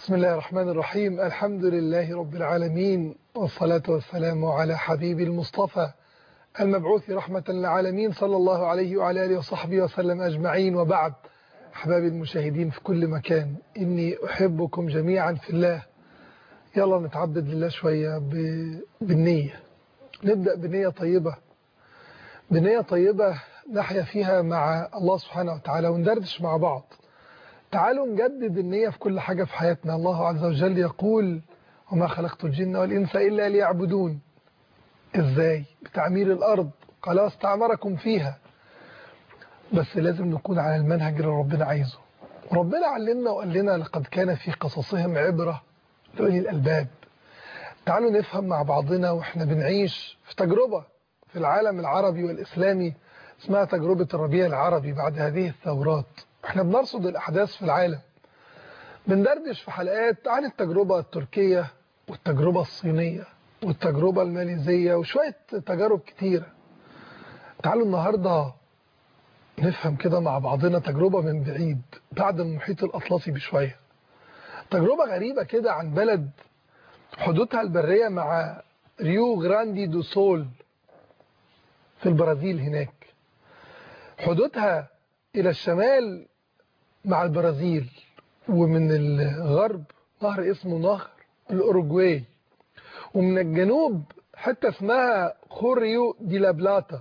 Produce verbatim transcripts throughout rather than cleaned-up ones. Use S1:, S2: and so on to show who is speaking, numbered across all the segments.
S1: بسم الله الرحمن الرحيم. الحمد لله رب العالمين، والصلاة والسلام على حبيب المصطفى المبعوث رحمة للعالمين، صلى الله عليه وعلى آله وصحبه وسلم أجمعين. وبعد، أحبابي المشاهدين في كل مكان، إني أحبكم جميعا في الله. يلا نتعبد لله شوية بالنية. نبدأ بنية طيبة، بنية طيبة نحيا فيها مع الله سبحانه وتعالى وندردش مع بعض. تعالوا نجدد النية في كل حاجة في حياتنا. الله عز وجل يقول: وما خلقت الجن والإنس إلا ليعبدون. إزاي؟ بتعمير الأرض، قال واستعمركم فيها. بس لازم نكون على المنهج اللي ربنا عايزه. وربنا علمنا وقال لنا: لقد كان في قصصهم عبرة لأولي الألباب. تعالوا نفهم مع بعضنا وإحنا بنعيش في تجربة في العالم العربي والإسلامي اسمها تجربة الربيع العربي. بعد هذه الثورات احنا بنرصد الأحداث في العالم، بندردش في حلقات عن التجربة التركية والتجربة الصينية والتجربة الماليزية وشوية تجارب كتيرة. تعالوا النهاردة نفهم كده مع بعضنا تجربة من بعيد، بعد المحيط الأطلسي بشوية. تجربة غريبة كده عن بلد حدودها البرية مع ريو غراندي دو سول في البرازيل. هناك حدودها إلى الشمال مع البرازيل، ومن الغرب نهر اسمه نهر الأوروجواي، ومن الجنوب حتة اسمها خوريو دي لابلاتا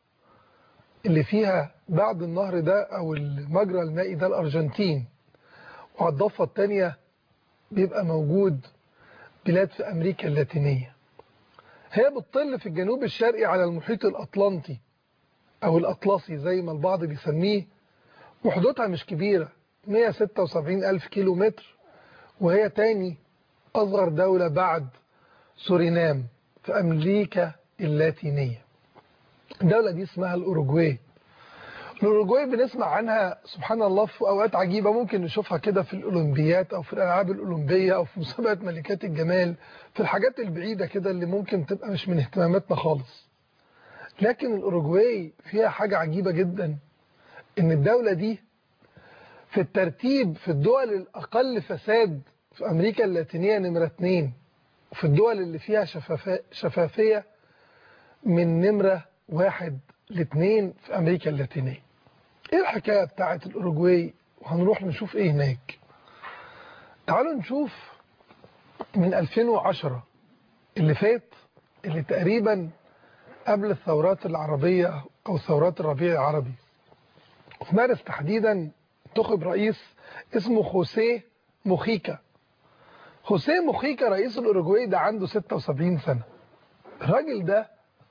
S1: اللي فيها بعد النهر ده أو المجرى المائي ده الأرجنتين. وعلى الضفة التانية بيبقى موجود بلاد في أمريكا اللاتينية. هي بتطل في الجنوب الشرقي على المحيط الأطلنطي أو الأطلسي زي ما البعض بيسميه، وحدودها مش كبيرة، مئة وستة وسبعين ألف كيلو متر، وهي تاني أصغر دولة بعد سورينام في أمريكا اللاتينية. الدولة دي اسمها الأوروجواي. الأوروجواي بنسمع عنها سبحان الله في أوقات عجيبة، ممكن نشوفها كده في الأولمبيات أو في الألعاب الأولمبية أو في مسابقة ملكات الجمال، في الحاجات البعيدة كده اللي ممكن تبقى مش من اهتماماتنا خالص. لكن الأوروجواي فيها حاجة عجيبة جدا، إن الدولة دي في الترتيب في الدول الأقل فساد في أمريكا اللاتينية نمرة اتنين، وفي الدول اللي فيها شفافية من نمرة واحد لاتنين في أمريكا اللاتينية. إيه الحكاية بتاعت الأوروجواي؟ وهنروح نشوف إيه هناك. تعالوا نشوف من ألفين وعشرة اللي فات، اللي تقريبا قبل الثورات العربية أو ثورات الربيع العربي. وفي مارس تحديدا انتخب رئيس اسمه خوسيه موخيكا. خوسيه موخيكا رئيس الأوروجواي ده عنده ستة وسبعين سنة. الراجل ده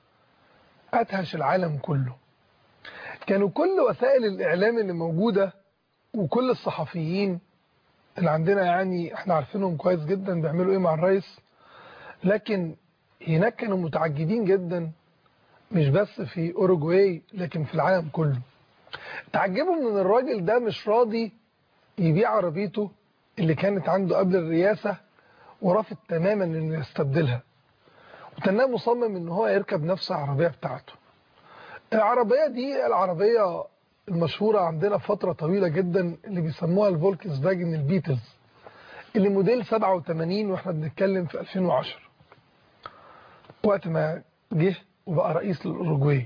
S1: أدهش العالم كله. كانوا كل وسائل الإعلام اللي موجودة وكل الصحفيين اللي عندنا، يعني احنا عارفينهم كويس جدا بيعملوا ايه مع الرئيس، لكن هناك كانوا متعجبين جدا، مش بس في أوروجواي لكن في العالم كله. تعجبوا من الراجل ده مش راضي يبيع عربيته اللي كانت عنده قبل الرئاسة، ورافض تماما انه يستبدلها، وتناه مصمم ان هو يركب نفس العربية بتاعته. العربية دي العربية المشهورة عندنا فترة طويلة جدا اللي بيسموها الفولكس فاجن البيتلز، اللي موديل سبعة وثمانين، واحنا بنتكلم في ألفين وعشرة وقت ما جه وبقى رئيس للأوروجواي.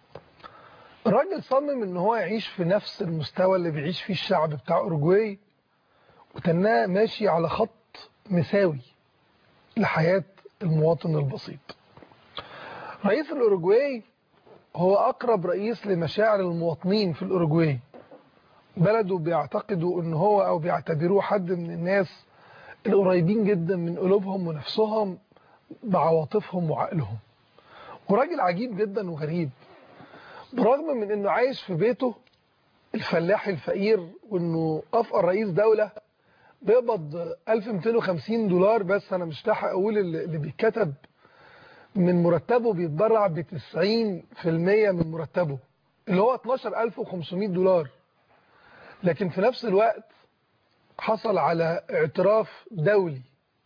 S1: الراجل صمم ان هو يعيش في نفس المستوى اللي بيعيش فيه الشعب بتاع أوروجواي، وتناه ماشي على خط مساوي لحياة المواطن البسيط. رئيس الأوروجواي هو أقرب رئيس لمشاعر المواطنين في الأوروجواي. بلده بيعتقدوا ان هو او بيعتبروه حد من الناس القريبين جدا من قلوبهم ونفسهم بعواطفهم وعقلهم. وراجل عجيب جدا وغريب، برغم من انه عايش في بيته الفلاحي الفقير، وانه افقر رئيس دولة بيقبض ألف ومئتين وخمسين دولار بس. انا مش لاحق اقول اللي بيتكتب من مرتبه، بيتبرع ب تسعين في المية من مرتبه اللي هو اتناشر ألف وخمسمئة دولار. لكن في نفس الوقت حصل على اعتراف دولي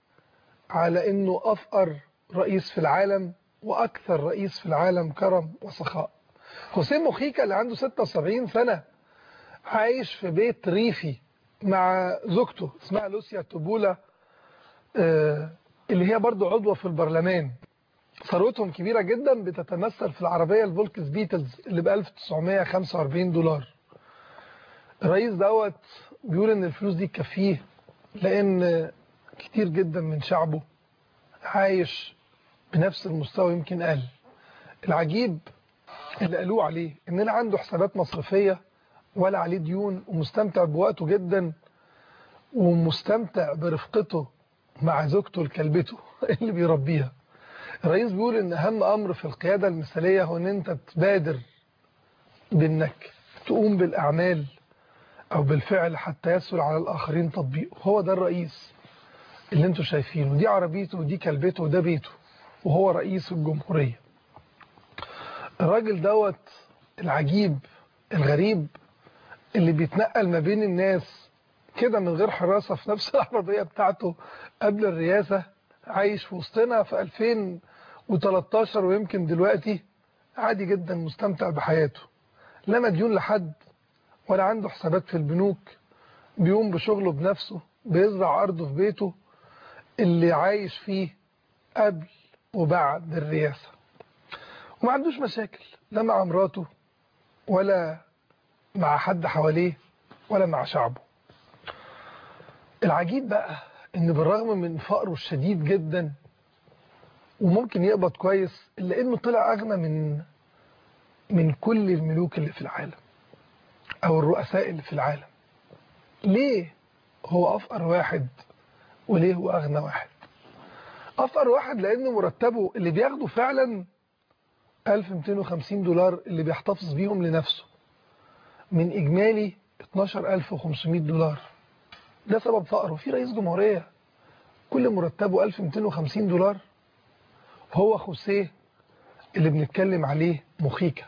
S1: على انه افقر رئيس في العالم واكثر رئيس في العالم كرم وسخاء. خوسيه موخيكا اللي عنده ستة وسبعين سنة عايش في بيت ريفي مع زوجته اسمها لوسيا توبولا اللي هي برضو عضوة في البرلمان، ثروتهم كبيرة جدا، بتتمثل في العربية الفولكس بيتلز اللي ب ألف وتسعمائة وخمسة وأربعين دولار. الرئيس دوت بيقول ان الفلوس دي تكفيه، لان كتير جدا من شعبه عايش بنفس المستوى، يمكن اقل. العجيب اللي قالوه عليه ان لا عنده حسابات مصرفية ولا عليه ديون، ومستمتع بوقته جدا، ومستمتع برفقته مع زوجته لكلبته اللي بيربيها. الرئيس بيقول ان اهم امر في القيادة المثالية هو ان انت تبادر بانك تقوم بالاعمال او بالفعل حتى يسهل على الاخرين تطبيقه. هو ده الرئيس اللي انتوا شايفينه، دي عربيته ودي كلبته وده بيته، وهو رئيس الجمهورية. الراجل دوت العجيب الغريب اللي بيتنقل ما بين الناس كده من غير حراسة في نفس العربية بتاعته قبل الرئاسة، عايش في وسطنا في ألفين وتلتاشر، ويمكن دلوقتي عادي جدا مستمتع بحياته، لا مديون لحد ولا عنده حسابات في البنوك، بيقوم بشغله بنفسه، بيزرع أرضه في بيته اللي عايش فيه قبل وبعد الرئاسة، وما عندوش مشاكل لا مع مراته ولا مع حد حواليه ولا مع شعبه. العجيب بقى ان بالرغم من فقره الشديد جدا وممكن يقبض كويس، الا انه طلع اغنى من من كل الملوك اللي في العالم او الرؤساء اللي في العالم. ليه هو افقر واحد وليه هو اغنى واحد؟ افقر واحد لان مرتبه اللي بياخده فعلا ألف ومئتين وخمسين دولار اللي بيحتفظ بيهم لنفسه من اجمالي اتناشر ألف وخمسمائة دولار. ده سبب فقره. في رئيس جمهورية كل مرتبه ألف ومئتين وخمسين دولار، هو خوسيه اللي بنتكلم عليه مخيكا.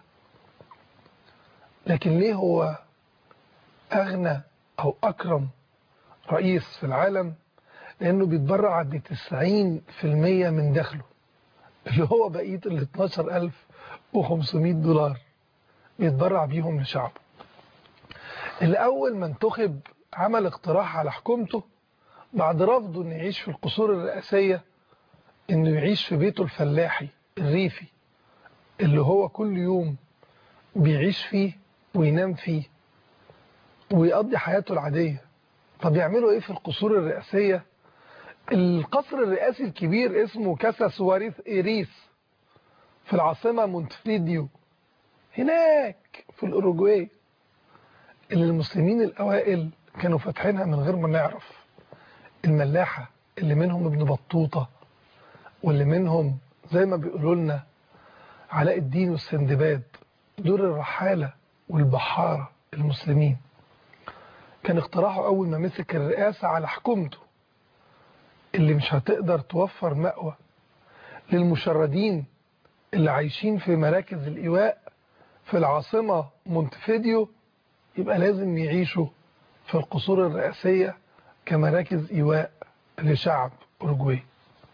S1: لكن ليه هو أغنى أو أكرم رئيس في العالم؟ لأنه بيتبرع عند تسعين في المية من دخله، اللي هو بقية ال اتناشر ألف وخمسمائة دولار بيتبرع بيهم لشعبه. اللي أول ما انتخب عمل اقتراح على حكومته بعد رفضه انه يعيش في القصور الرئاسية، انه يعيش في بيته الفلاحي الريفي اللي هو كل يوم بيعيش فيه وينام فيه ويقضي حياته العادية. طب يعملوا ايه في القصور الرئاسية؟ القصر الرئاسي الكبير اسمه كاسا سواريث إيريس في العاصمة مونتفيديو هناك في الأوروجواي، اللي المسلمين الأوائل كانوا فاتحينها من غير ما نعرف. الملاحة اللي منهم ابن بطوطة، واللي منهم زي ما بيقولوا لنا علاء الدين والسندباد، دول الرحالة والبحارة المسلمين. كان اقتراحه أول ما مسك الرئاسة على حكومته اللي مش هتقدر توفر مأوى للمشردين اللي عايشين في مراكز الإيواء في العاصمة مونتفيديو، يبقى لازم يعيشوا في القصور الرئاسية كمراكز إيواء لشعب أوروجواي.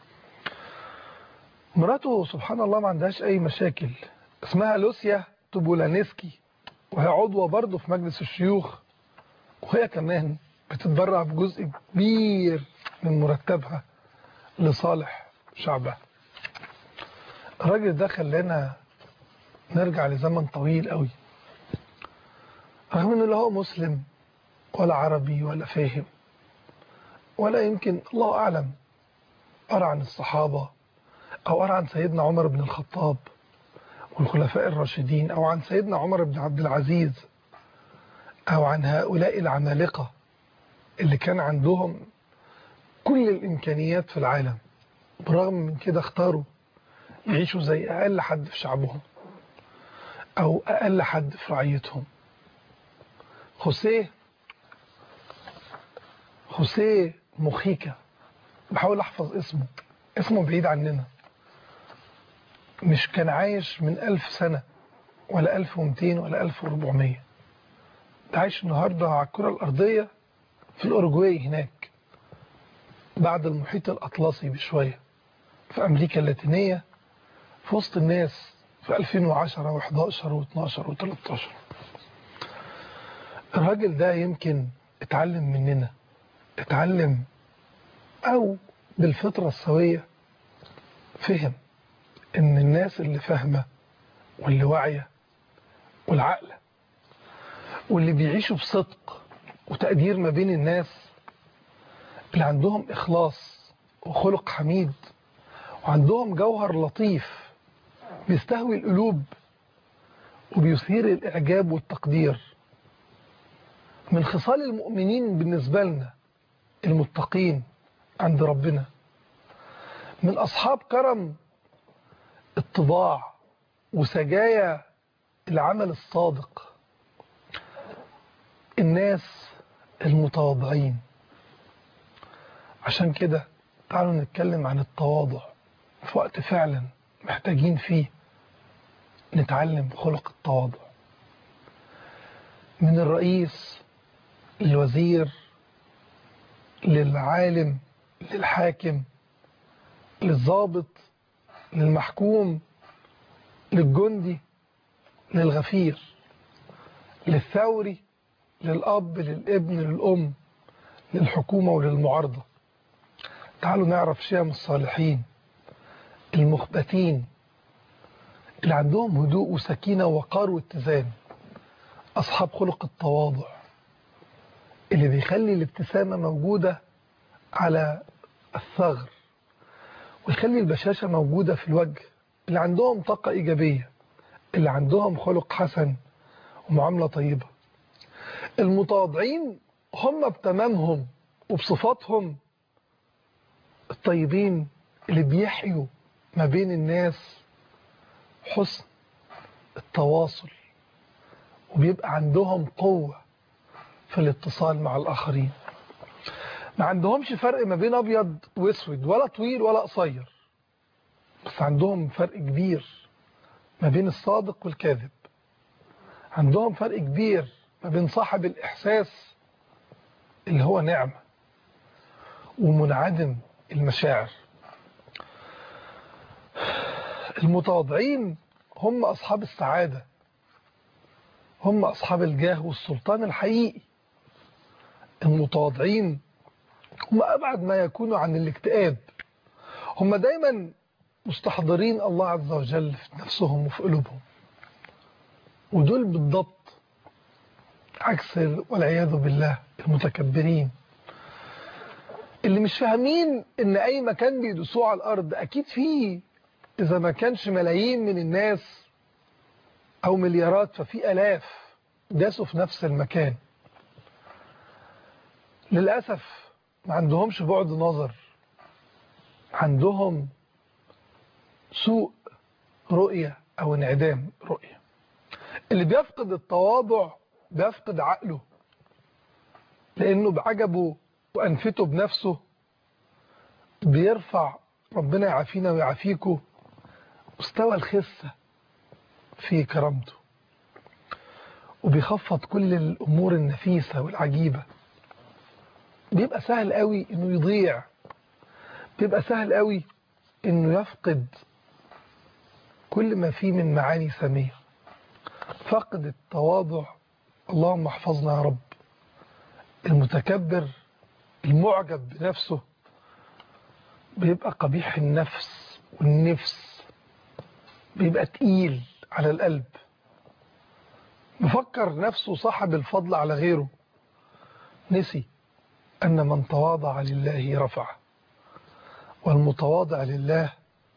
S1: مراته سبحان الله ما عندهاش أي مشاكل، اسمها لوسيا توبولانسكي، وهي عضوة برضه في مجلس الشيوخ، وهي كمان بتتبرع بجزء كبير من مرتبها لصالح شعبها. الراجل ده خلانا نرجع لزمن طويل قوي، رغم انه لا هو مسلم ولا عربي ولا فاهم ولا يمكن الله أعلم قرأ عن الصحابة أو قرأ عن سيدنا عمر بن الخطاب والخلفاء الراشدين، أو عن سيدنا عمر بن عبد العزيز، أو عن هؤلاء العمالقة اللي كان عندهم كل الإمكانيات في العالم، برغم من كده اختاروا يعيشوا زي أقل حد في شعبهم أو أقل حد في رعيتهم. خوسيه خوسيه مخيكا، بحاول أحفظ اسمه، اسمه بعيد عننا، مش كان عايش من ألف سنة ولا ألف ومئتين ولا ألف وأربعمائة، ده عايش النهاردة على الكرة الأرضية في الأوروجواي هناك بعد المحيط الأطلسي بشوية في أمريكا اللاتينية، في وسط الناس في ألفين وعشرة وإحداشر واثناشر وتلتاشر. الراجل ده يمكن اتعلم مننا، اتعلم أو بالفطرة السوية فهم إن الناس اللي فاهمة واللي واعية والعقل واللي بيعيشوا بصدق وتقدير ما بين الناس، اللي عندهم إخلاص وخلق حميد وعندهم جوهر لطيف بيستهوي القلوب وبيثير الإعجاب والتقدير، من خصال المؤمنين بالنسبة لنا المتقين عند ربنا، من أصحاب كرم الطباع وسجايا العمل الصادق، الناس المتواضعين. عشان كده تعالوا نتكلم عن التواضع في وقت فعلا محتاجين فيه نتعلم خلق التواضع، من الرئيس للوزير للعالم للحاكم للضابط للمحكوم للجندي للغفير للثوري للأب للابن للأم للحكومة وللمعارضة. تعالوا نعرف شيم الصالحين المخبتين اللي عندهم هدوء وسكينة ووقار واتزان، أصحاب خلق التواضع اللي بيخلي الابتسامة موجودة على الثغر ويخلي البشاشة موجودة في الوجه، اللي عندهم طاقة إيجابية، اللي عندهم خلق حسن ومعاملة طيبة. المتواضعين هم بتمامهم وبصفاتهم الطيبين اللي بيحيوا ما بين الناس حسن التواصل، وبيبقى عندهم قوة في الاتصال مع الآخرين. ما عندهمش فرق ما بين أبيض واسود ولا طويل ولا قصير، بس عندهم فرق كبير ما بين الصادق والكاذب، عندهم فرق كبير ما بين صاحب الإحساس اللي هو نعمة ومنعدم المشاعر. المتواضعين هم أصحاب السعادة، هم أصحاب الجاه والسلطان الحقيقي. المتواضعين هم أبعد ما يكونوا عن الاكتئاب، هم دايما مستحضرين الله عز وجل في نفسهم وفي قلوبهم، ودول بالضبط عكس والعياذ بالله المتكبرين اللي مش فاهمين ان اي مكان بيدوسوه على الارض اكيد فيه، اذا ما كانش ملايين من الناس او مليارات ففي الاف داسوا في نفس المكان. للأسف ما عندهمش بعد نظر، عندهم سوء رؤية او انعدام رؤية. اللي بيفقد التواضع بيفقد عقله، لانه بعجبه وأنفته بنفسه بيرفع، ربنا يعافينا ويعافيكم، مستوى الخسة في كرامته، وبيخفض كل الأمور النفيسة والعجيبة. بيبقى سهل قوي إنه يضيع، بيبقى سهل قوي إنه يفقد كل ما فيه من معاني سامية. فقد التواضع، اللهم احفظنا يا رب. المتكبر المعجب بنفسه بيبقى قبيح النفس والنفس، بيبقى تقيل على القلب، مفكر نفسه صاحب الفضل على غيره، نسي أن من تواضع لله رفعه، والمتواضع لله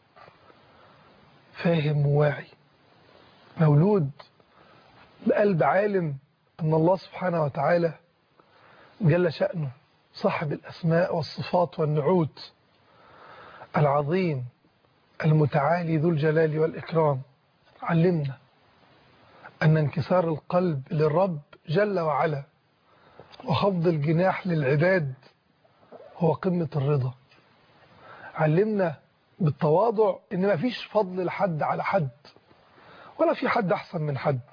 S1: فاهم وواعي مولود بقلب عالم أن الله سبحانه وتعالى جل شأنه صاحب الأسماء والصفات والنعوت العظيم المتعالي ذو الجلال والإكرام. علمنا أن انكسار القلب للرب جل وعلا وخفض الجناح للعباد هو قمة الرضا. علمنا بالتواضع إن ما فيش فضل لحد على حد، ولا في حد أحسن من حد،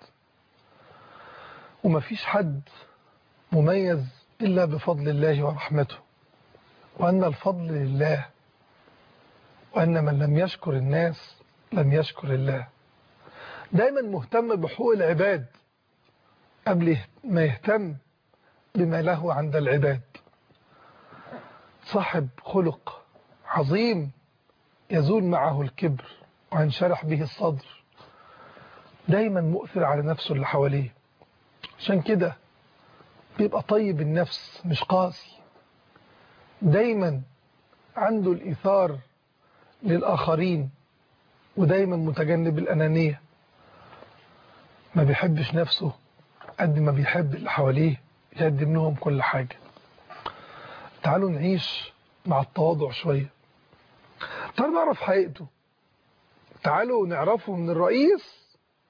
S1: وما فيش حد مميز إلا بفضل الله ورحمته، وأن الفضل لله، وأن من لم يشكر الناس لم يشكر الله. دايما مهتم بحقوق العباد قبل ما يهتم بما له عند العباد. صاحب خلق عظيم يزول معه الكبر وينشرح به الصدر، دايما مؤثر على نفسه اللي حواليه. عشان كده بيبقى طيب النفس مش قاسي، دايما عنده الإيثار للآخرين، ودايما متجنب الأنانية، ما بيحبش نفسه قد ما بيحب اللي حواليه، يقدم لهم كل حاجة. تعالوا نعيش مع التواضع شوية، تعالوا نعرف حقيقته، تعالوا نعرفه من الرئيس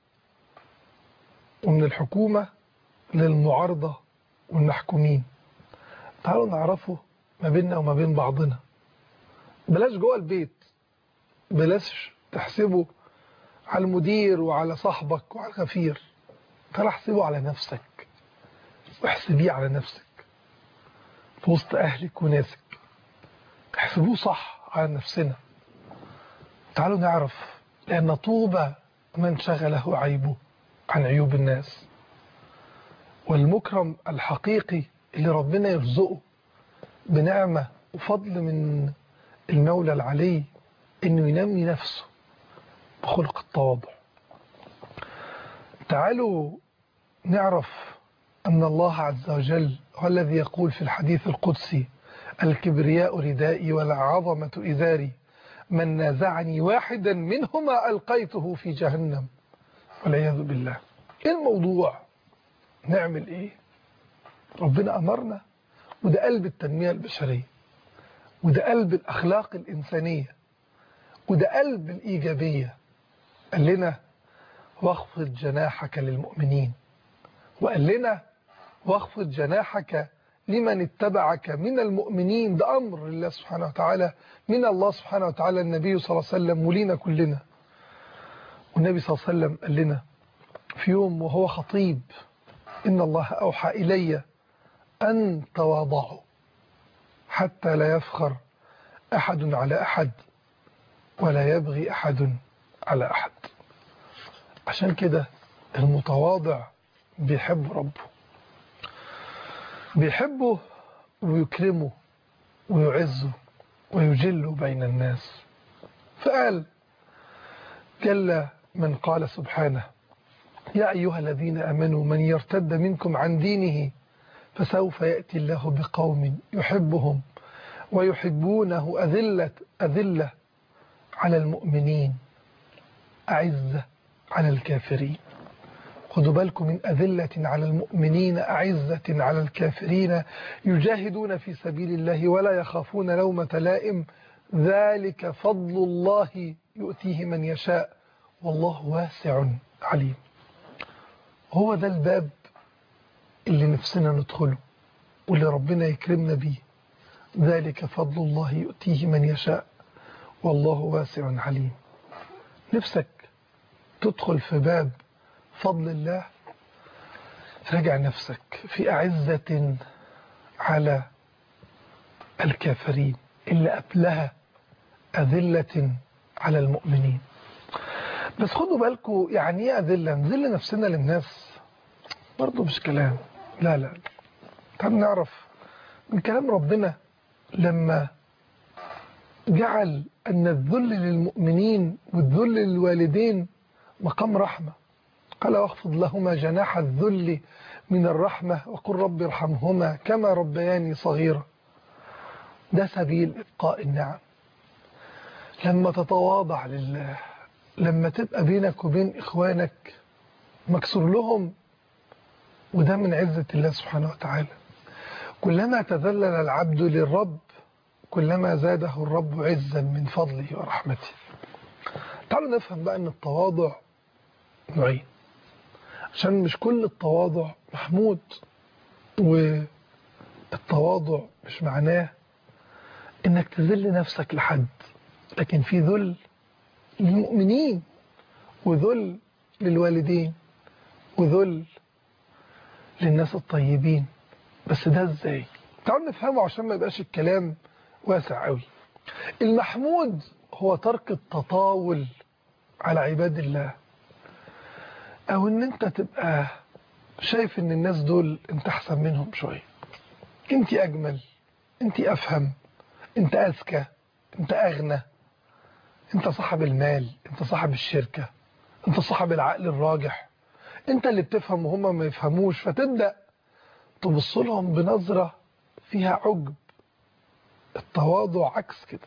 S1: ومن الحكومة للمعارضة والمحكومين. تعالوا نعرفه ما بيننا وما بين بعضنا، بلاش جوه البيت، بلاش تحسبه على المدير وعلى صاحبك وعلى الغفير، تعال احسبه على نفسك واحسبيه على نفسك في وسط أهلك وناسك، احسبوه صح على نفسنا. تعالوا نعرف، لأن طوبى من شغله عيبه عن عيوب الناس، والمكرم الحقيقي اللي ربنا يرزقه بنعمة وفضل من المولى العلي إنه ينمي نفسه بخلق التواضع. تعالوا نعرف أن الله عز وجل هو الذي يقول في الحديث القدسي: الكبرياء ردائي والعظمة إزاري، من نازعني واحدا منهما ألقيته في جهنم، والعياذ بالله. إيه الموضوع؟ نعمل إيه؟ ربنا أمرنا، وده قلب التنمية البشرية، وده قلب الأخلاق الإنسانية، وده قلب الإيجابية. قال لنا: واخفض جناحك للمؤمنين، وقال لنا: واخفض جناحك لمن اتبعك من المؤمنين. ده أمر لله سبحانه وتعالى، من الله سبحانه وتعالى النبي صلى الله عليه وسلم ولينا كلنا. والنبي صلى الله عليه وسلم قال لنا في يوم وهو خطيب: إن الله أوحى إلي أن تواضعوا حتى لا يفخر أحد على أحد ولا يبغي أحد على أحد. عشان كده المتواضع بيحب ربه، بيحبه ويكرمه ويعزه ويجله بين الناس. فقال جل من قال سبحانه: يا أيها الذين آمنوا من يرتد منكم عن دينه فسوف يأتي الله بقوم يحبهم ويحبونه أذلة أذلة على المؤمنين أعزة على الكافرين. خذوا بالكم من أذلة على المؤمنين أعزة على الكافرين يجاهدون في سبيل الله ولا يخافون لومة لائم، ذلك فضل الله يؤتيه من يشاء والله واسع عليم. هو ده الباب اللي نفسنا ندخله واللي ربنا يكرمنا بيه، ذلك فضل الله يؤتيه من يشاء والله واسع عليم. نفسك تدخل في باب فضل الله، راجع نفسك في أعزة على الكافرين اللي قبلها أذلة على المؤمنين. بس خدوا بالكم، يعني ايه أذلة؟ نذل نفسنا للناس برضو مش كلام، لا لا. تعالوا نعرف من كلام ربنا لما جعل أن الذل للمؤمنين والذل للوالدين مقام رحمة، قال: واخفض لهما جناح الذل من الرحمة وقل رب ارحمهما كما ربياني صغيرا. ده سبيل إبقاء النعم. لما تتواضع لله، لما تبقى بينك وبين إخوانك مكسور لهم، وده من عزة الله سبحانه وتعالى. كلما تذلل العبد للرب كلما زاده الرب عزا من فضله ورحمته. تعالوا نفهم بقى أن التواضع نوعين، عشان مش كل التواضع محمود، والتواضع مش معناه انك تذل نفسك لحد، لكن في ذل للمؤمنين وذل للوالدين وذل للناس الطيبين. بس ده ازاي؟ تعالوا نفهمه عشان ما يبقاش الكلام واسع قوي. المحمود هو ترك التطاول على عباد الله، او ان انت تبقى شايف ان الناس دول انت احسن منهم شوية، انت اجمل، انت افهم، انت اذكى، انت اغنى، انت صاحب المال، انت صاحب الشركة، انت صاحب العقل الراجح، انت اللي بتفهم وهم ما يفهموش، فتبدأ تبص لهم بنظرة فيها عجب. التواضع عكس كده،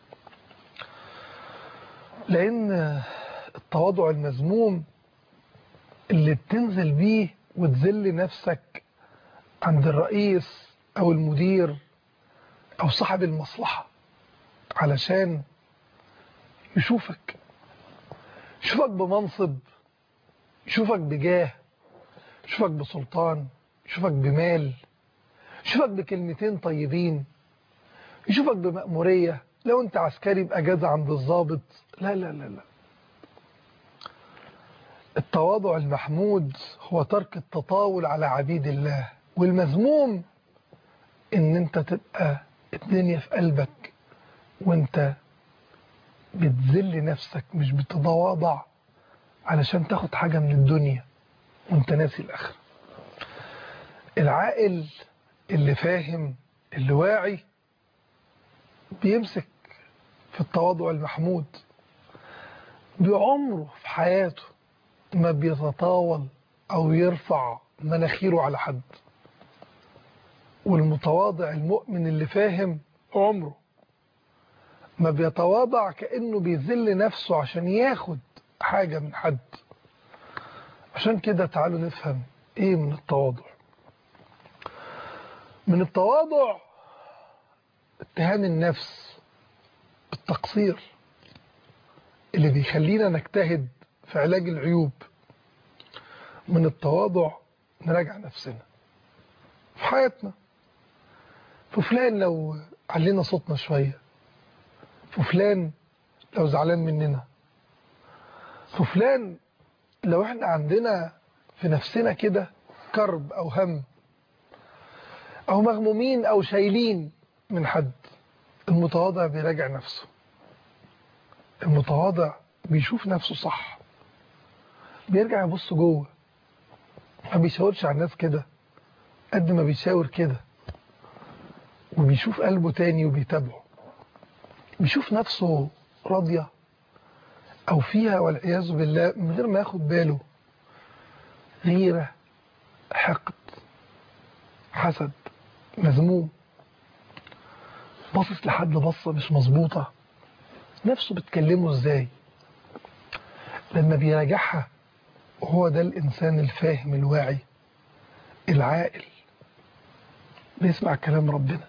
S1: لأن التواضع المذموم اللي بتنزل بيه وتذل نفسك عند الرئيس أو المدير أو صاحب المصلحة علشان يشوفك يشوفك بمنصب، يشوفك بجاه، يشوفك بسلطان، يشوفك بمال، يشوفك بكلمتين طيبين، يشوفك بمأمورية، لو انت عسكري بأجازة عند الضابط. لا لا لا لا التواضع المحمود هو ترك التطاول على عبيد الله، والمذموم ان انت تبقى الدنيا في قلبك وانت بتذل نفسك، مش بتتواضع علشان تاخد حاجة من الدنيا وانت ناسي الآخرة. العاقل اللي فاهم اللي واعي بيمسك في التواضع المحمود، بعمره في حياته ما بيتطاول أو يرفع مناخيره على حد. والمتواضع المؤمن اللي فاهم عمره ما بيتواضع كأنه بيذل نفسه عشان ياخد حاجة من حد. عشان كده تعالوا نفهم ايه من التواضع. من التواضع اتهام النفس بالتقصير اللي بيخلينا نجتهد في علاج العيوب. من التواضع نراجع نفسنا في حياتنا، في فلان لو علينا صوتنا شوية، في فلان لو زعلان مننا، في فلان لو احنا عندنا في نفسنا كده كرب أو هم أو مغمومين أو شايلين من حد. المتواضع بيراجع نفسه، المتواضع بيشوف نفسه صح، بيرجع يبص جوه، ما بيشاورش على الناس كده قد ما بيشاور كده، وبيشوف قلبه تاني وبيتابعه، بيشوف نفسه راضية أو فيها والعياذ بالله من غير ما ياخد باله غيرة، حقد، حسد، مذموم، باصص لحد بصة مش مظبوطة. نفسه بتكلمه ازاي لما بيراجعها؟ وهو ده الإنسان الفاهم الواعي العاقل، بيسمع كلام ربنا.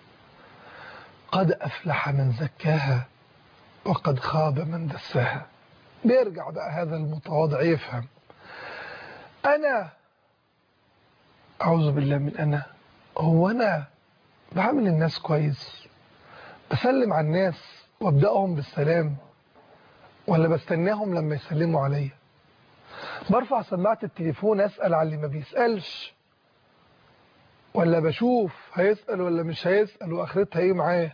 S1: قد أفلح من زكاها وقد خاب من دساها. بيرجع بقى هذا المتواضع يفهم أنا، أعوذ بالله من أنا، هو أنا بعمل الناس كويس، بسلم على الناس وابدأهم بالسلام، ولا بستناهم لما يسلموا عليا؟ برفع سماعة التليفون أسأل على اللي ما بيسألش، ولا بشوف هيسأل ولا مش هيسأل وآخرتها ايه معاه؟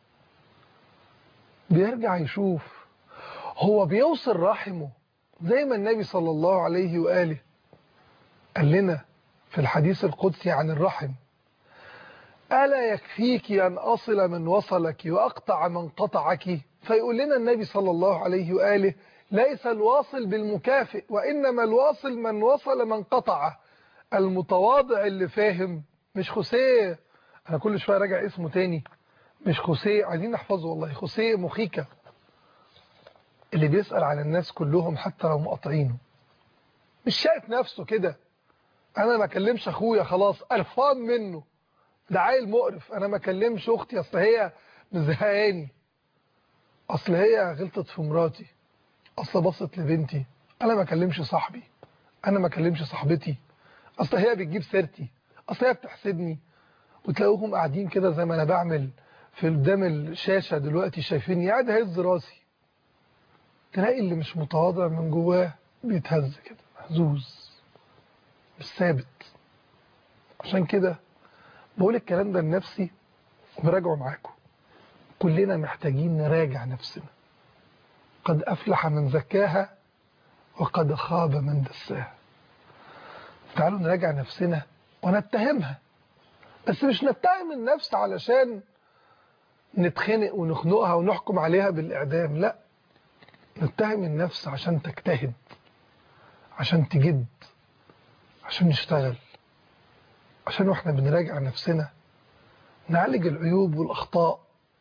S1: بيرجع يشوف هو بيوصل رحمه زي ما النبي صلى الله عليه وآله قال لنا في الحديث القدسي عن الرحم: ألا يكفيك أن أصل من وصلك وأقطع من قطعك؟ فيقول لنا النبي صلى الله عليه وآله: ليس الواصل بالمكافئ، وإنما الواصل من وصل من قطعه. المتواضع اللي فاهم مش خوسيه، أنا كل شوية راجع اسمه تاني، مش خوسيه، عايزين نحفظه والله، خوسيه مخيكة، اللي بيسأل على الناس كلهم حتى لو مقاطعينه، مش شايف نفسه كده. أنا ما كلمش أخويا خلاص قرفان منه، ده عيل مقرف، أنا ما كلمش أختي أصل هي مزهقاني، أصل هي غلطت في مراتي، أصل بصت لبنتي، أنا ما كلمش صاحبي، أنا ما كلمش صاحبتي، أصل هي بتجيب سيرتي، أصل هي بتحسدني. وتلاقوهم قاعدين كده زي ما أنا بعمل في قدام الشاشة دلوقتي، شايفيني قاعد هز راسي. تلاقي اللي مش متواضع من جواه بيتهز كده، مهزوز، مش ثابت. عشان كده بقول الكلام ده لنفسي وبراجعه معاكم. كلنا محتاجين نراجع نفسنا. قد أفلح من زكاها وقد خاب من دساها. تعالوا نراجع نفسنا ونتهمها، بس مش نتهم النفس علشان نتخنق ونخنقها ونحكم عليها بالإعدام، لا، نتهم النفس عشان تجتهد، عشان تجد، عشان نشتغل، عشان واحنا بنراجع نفسنا نعالج العيوب والأخطاء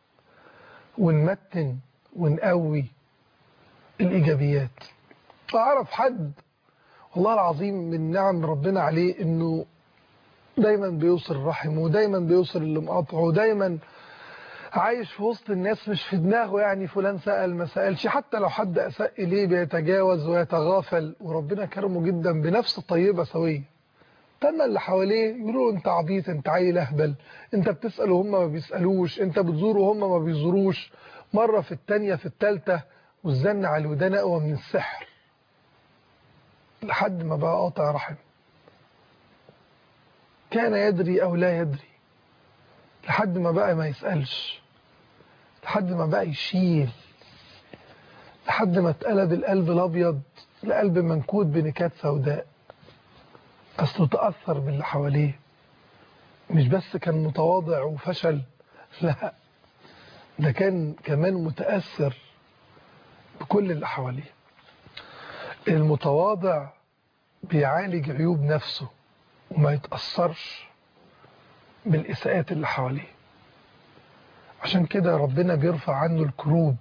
S1: ونمتن ونقوي الإيجابيات. أعرف حد والله العظيم من نعم ربنا عليه إنه دايما بيوصل رحمه ودايما بيوصل اللي مقاطعه ودايما عايش في وسط الناس، مش في دماغه يعني فلان سأل ما سألش، حتى لو حد أساء إليه بيتجاوز ويتغافل، وربنا كرمه جدا بنفس طيبة سوية. تم اللي حواليه يقولوا انت عبيط، انت عيل اهبل، انت بتسأل وهم ما بيسألوش، انت بتزور وهم ما بيزوروش، مرة في التانية في التالتة، والزن على الودان أقوى من السحر، لحد ما بقى قاطع رحم، كان يدري أو لا يدري، لحد ما بقى ما يسألش، لحد ما بقى يشيل، لحد ما اتقلب القلب الأبيض لقلب منكود بنكات سوداء. أصله تأثر باللي حواليه، مش بس كان متواضع وفشل، لا، ده كان كمان متأثر بكل اللي حواليه. المتواضع بيعالج عيوب نفسه وما يتأثرش بالإساءات اللي حواليه، عشان كده ربنا بيرفع عنه الكروب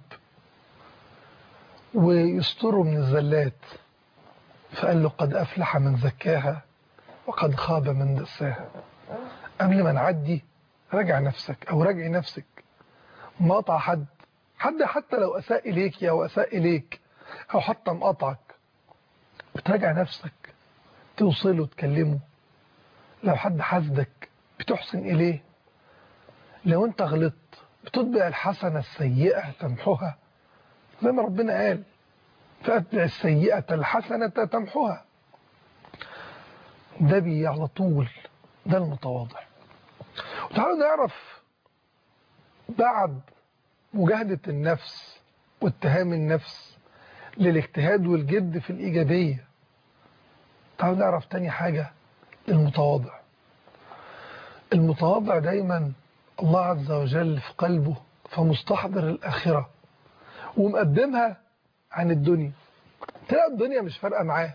S1: ويستره من الزلات، فقال له قد أفلح من زكاها وقد خاب من دساها. قبل ما نعدي راجع نفسك أو راجعي نفسك، مقاطع حد حد حتى لو أساء إليك أو أساء إليك أو حتى مقاطعك، بتراجع نفسك، توصله تكلمه. لو حد حسدك بتحسن إليه. لو أنت غلطت بتتبع الحسنة السيئة تمحوها، زي ما ربنا قال فأتبع السيئة الحسنة تمحوها. ده بي على طول، ده المتواضع. وتعالوا نعرف بعد مجاهدة النفس واتهام النفس للاجتهاد والجد في الإيجابية، تعالوا نعرف تاني حاجة للمتواضع. المتواضع دايما الله عز وجل في قلبه، فمستحضر الآخرة ومقدمها عن الدنيا. تلاقي الدنيا مش فارقة معاه.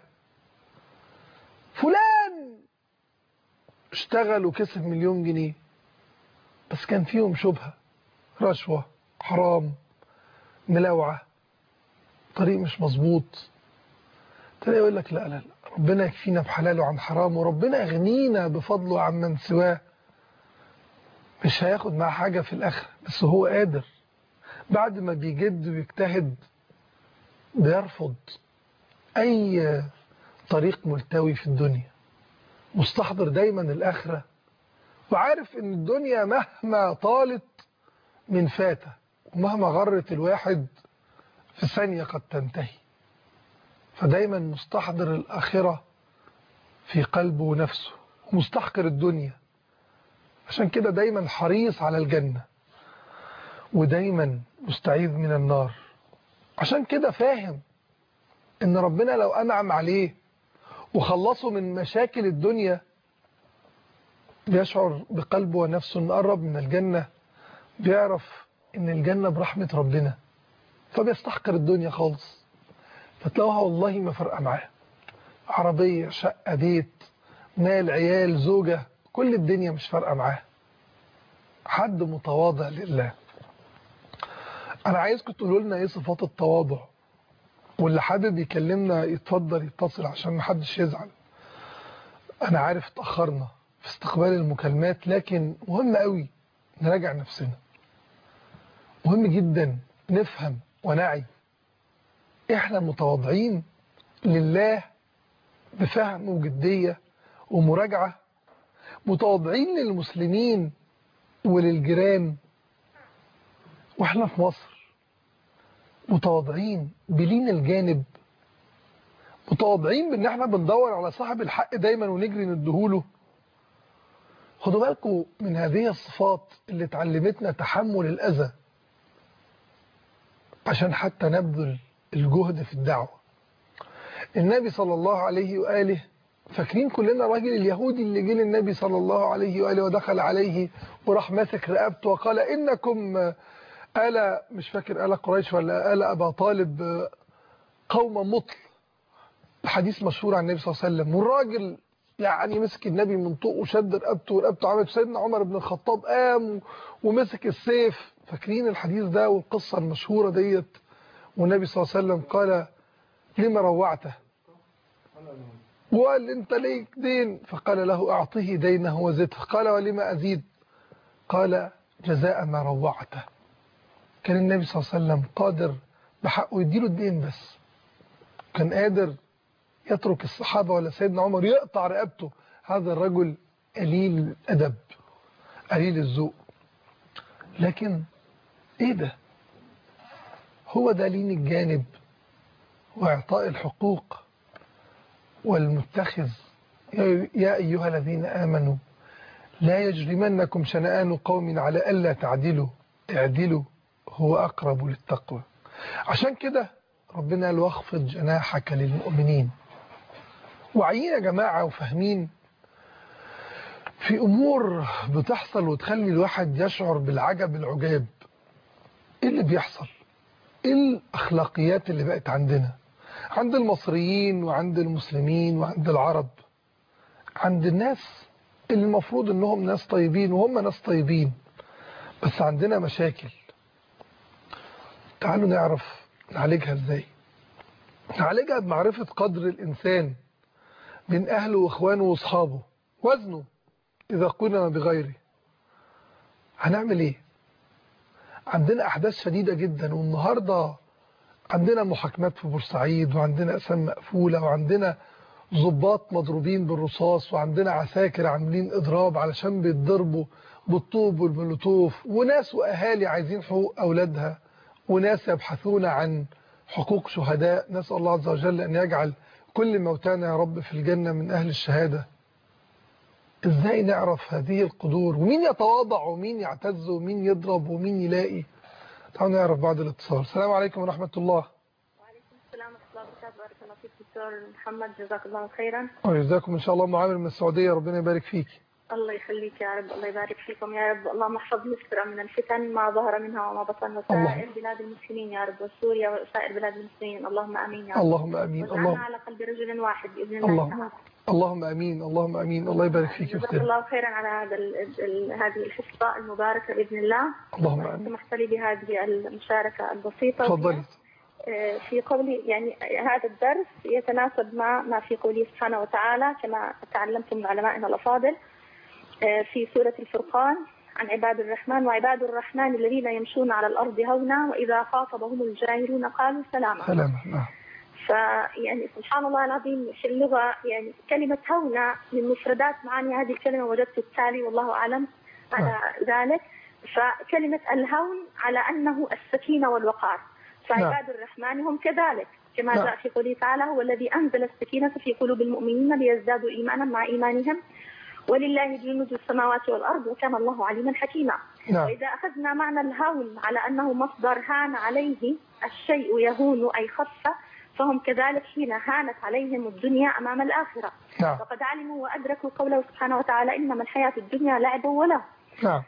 S1: فلان اشتغل وكسب مليون جنيه بس كان فيهم شبهة، رشوة، حرام، ملاوعة، طريق مش مظبوط. تلاقي يقول لك لا لا لا، ربنا يكفينا بحلاله عن حرام، وربنا يغنينا بفضله عن من سواه. مش هياخد معاه حاجة في الآخرة، بس هو قادر بعد ما بيجد ويجتهد بيرفض أي طريق ملتوي في الدنيا، مستحضر دايما الآخرة، وعارف إن الدنيا مهما طالت من فاتة ومهما غرت الواحد في ثانية قد تنتهي. فدايما مستحضر الآخرة في قلبه ونفسه، ومستحقر الدنيا، عشان كده دايما حريص على الجنة ودايما مستعيذ من النار. عشان كده فاهم إن ربنا لو أنعم عليه وخلصه من مشاكل الدنيا بيشعر بقلبه ونفسه إن قرب من الجنة، بيعرف إن الجنة برحمة ربنا، فبيستحقر الدنيا خالص. فتلاقوها والله ما فرقة معاه، عربية، شقة، بيت، مال، عيال، زوجة، كل الدنيا مش فارقة معاه. حد متواضع لله. أنا عايزكم تقولوا لنا إيه صفات التواضع، واللي حابب يكلمنا يتفضل يتصل عشان محدش يزعل. أنا عارف اتأخرنا في استقبال المكالمات، لكن مهم قوي نراجع نفسنا، مهم جدا نفهم ونعي إحنا متواضعين لله بفهم وجدية ومراجعة، متواضعين للمسلمين وللجيران وإحنا في مصر، متواضعين بلين الجانب، متواضعين بان احنا بندور على صاحب الحق دايما ونجري ندهوله. خدوا بالكم من هذه الصفات اللي اتعلمتنا تحمل الأذى عشان حتى نبذل الجهد في الدعوة. النبي صلى الله عليه وآله، فاكرين كلنا الراجل اليهودي اللي جه للنبي صلى الله عليه وآله ودخل عليه وراح ماسك رقبته وقال إنكم آل مش فاكر آل قريش ولا آل أبا طالب قوم مطل، حديث مشهور عن النبي صلى الله عليه وسلم. والراجل يعني مسك النبي من طوق وشد رقبته ورقبته عملت. سيدنا عمر بن الخطاب قام ومسك السيف. فاكرين الحديث ده والقصة المشهورة ديت؟ والنبي صلى الله عليه وسلم قال لما روعته؟ وقال انت ليك دين؟ فقال له اعطيه دينه وزده. قال ولما ازيد؟ قال جزاء ما روعته. كان النبي صلى الله عليه وسلم قادر بحقه يديله الدين، بس كان قادر يترك الصحابة ولا سيدنا عمر يقطع رقبته. هذا الرجل قليل الأدب قليل الذوق. لكن ايه ده؟ هو ده لين الجانب واعطاء الحقوق والمتخذ. يا أيها الذين آمنوا لا يجرمنكم شنآن قوم على ألا تعدلوا اعدلوا هو أقرب للتقوى. عشان كده ربنا قال واخفض جناحك للمؤمنين. وعيين يا جماعة وفاهمين في أمور بتحصل وتخلي الواحد يشعر بالعجب العجاب. إيه اللي بيحصل؟ إيه الأخلاقيات اللي بقت عندنا عند المصريين وعند المسلمين وعند العرب، عند الناس اللي المفروض انهم ناس طيبين وهم ناس طيبين، بس عندنا مشاكل. تعالوا نعرف نعالجها ازاي. نعالجها بمعرفة قدر الإنسان من أهله وإخوانه وأصحابه، وزنه إذا قلنا بغيره. هنعمل إيه؟ عندنا أحداث شديدة جدا، والنهاردة عندنا محاكمات في بورسعيد، وعندنا أسام مقفولة، وعندنا ضباط مضروبين بالرصاص، وعندنا عساكر عاملين إضراب علشان بيتضربوا بالطوب والمولوتوف، وناس وأهالي عايزين حقوق أولادها، وناس يبحثون عن حقوق شهداء. نسأل الله عز وجل أن يجعل كل موتانا يا رب في الجنة من أهل الشهادة. إزاي نعرف هذه القدور؟ ومين يتواضع ومين يعتز ومين يضرب ومين يلاقي؟ تعالوا نعرف بعد الاتصال. السلام عليكم ورحمة الله.
S2: وعليكم السلام ورحمة الله وبركاته. بارك الله فيك دكتور محمد، جزاك الله خيرا.
S1: وجزاكم إن شاء الله. معامل من السعودية، ربنا يبارك فيك.
S2: الله يخليك يا رب، الله يبارك فيكم يا رب. اللهم احفظ مصر من الفتن ما ظهر منها وما بطن، وسائر بلاد المسلمين يا رب، وسوريا وسائر بلاد المسلمين. اللهم امين يا رب.
S1: اللهم امين.
S2: اللهم على قلب رجل واحد باذن الله
S1: اللهم
S2: تعالى.
S1: اللهم امين. اللهم امين. الله يبارك فيك يا
S2: جزاك
S1: اختي.
S2: الله خيرا على هذا هذه الحصه المباركه باذن الله.
S1: اللهم امين.
S2: سمحت لي بهذه المشاركه البسيطه.
S1: تفضلي.
S2: في قولي يعني هذا الدرس يتناسب مع ما في قوله سبحانه وتعالى كما تعلمتم من علمائنا الافاضل في سورة الفرقان عن عباد الرحمن: وعباد الرحمن الذين يمشون على الأرض هونا وإذا خاطبهم الجاهلون قالوا سلاما.
S1: سلاما. نعم.
S2: فيعني سبحان الله العظيم في اللغة يعني كلمة هونا من مفردات معاني هذه الكلمة وجدت التالي والله أعلم على ذلك. فكلمة الهون على أنه السكينة والوقار، فعباد الرحمن هم كذلك كما جاء في قوله تعالى: هو الذي أنزل السكينة في قلوب المؤمنين ليزدادوا إيمانا مع إيمانهم ولله جنود السماوات والأرض وكان الله عليما حكيما.
S1: نعم.
S2: وإذا أخذنا معنى الهون على أنه مصدر هان عليه الشيء يهون أي خف، فهم كذلك حين هانت عليهم الدنيا أمام الآخرة.
S1: نعم.
S2: وقد علموا وأدركوا قوله سبحانه وتعالى: إنما الحياة الدنيا لعب وله.
S1: نعم.